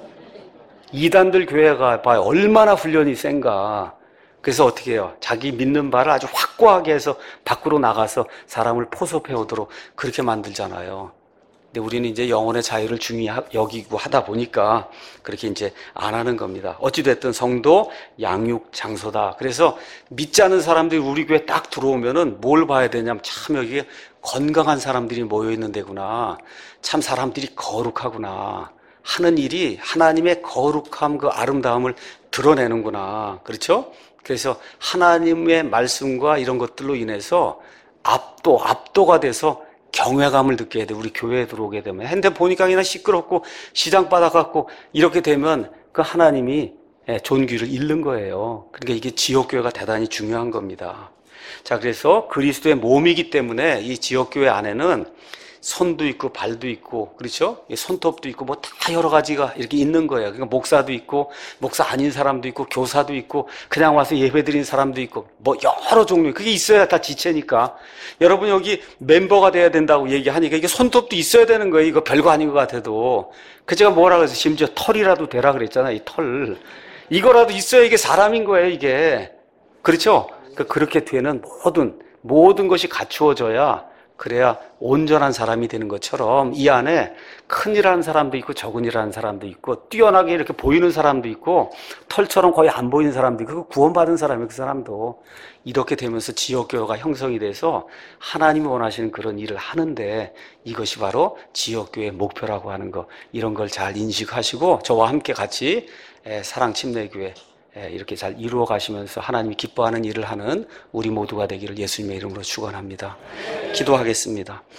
이단들 교회가 봐요. 얼마나 훈련이 센가. 그래서 어떻게 해요? 자기 믿는 바를 아주 확고하게 해서 밖으로 나가서 사람을 포섭해 오도록 그렇게 만들잖아요. 근데 우리는 이제 영혼의 자유를 중요히 여기고 하다 보니까 그렇게 이제 안 하는 겁니다. 어찌됐든 성도 양육 장소다. 그래서 믿지 않는 사람들이 우리 교회 딱 들어오면은 뭘 봐야 되냐면 참 여기 건강한 사람들이 모여 있는 데구나. 참 사람들이 거룩하구나. 하는 일이 하나님의 거룩함, 그 아름다움을 드러내는구나. 그렇죠? 그래서 하나님의 말씀과 이런 것들로 인해서 압도가 돼서 경외감을 느껴야 돼. 우리 교회에 들어오게 되면. 핸드폰 보니까 그냥 시끄럽고 시장 바닥 같고 이렇게 되면 그 하나님이 존귀를 잃는 거예요. 그러니까 이게 지역교회가 대단히 중요한 겁니다. 자, 그래서 그리스도의 몸이기 때문에 이 지역교회 안에는 손도 있고 발도 있고, 그렇죠? 손톱도 있고 뭐 다 여러 가지가 이렇게 있는 거예요. 그러니까 목사도 있고 목사 아닌 사람도 있고 교사도 있고 그냥 와서 예배드린 사람도 있고 뭐 여러 종류, 그게 있어야 다 지체니까. 여러분 여기 멤버가 돼야 된다고 얘기하니까 이게 손톱도 있어야 되는 거예요. 이거 별거 아닌 것 같아도. 그 제가 뭐라 그래서 심지어 털이라도 되라 그랬잖아요. 이 털 이거라도 있어야 이게 사람인 거예요. 이게 그렇죠? 그렇게 되는 모든 것이 갖추어져야, 그래야 온전한 사람이 되는 것처럼 이 안에 큰일하는 사람도 있고 적은일하는 사람도 있고 뛰어나게 이렇게 보이는 사람도 있고 털처럼 거의 안 보이는 사람도 있고 구원받은 사람이 그 사람도 이렇게 되면서 지역교회가 형성이 돼서 하나님이 원하시는 그런 일을 하는데, 이것이 바로 지역교회의 목표라고 하는 거, 이런 걸 잘 인식하시고 저와 함께 같이 사랑침례교회 이렇게 잘 이루어 가시면서 하나님이 기뻐하는 일을 하는 우리 모두가 되기를 예수님의 이름으로 축원합니다. 기도하겠습니다.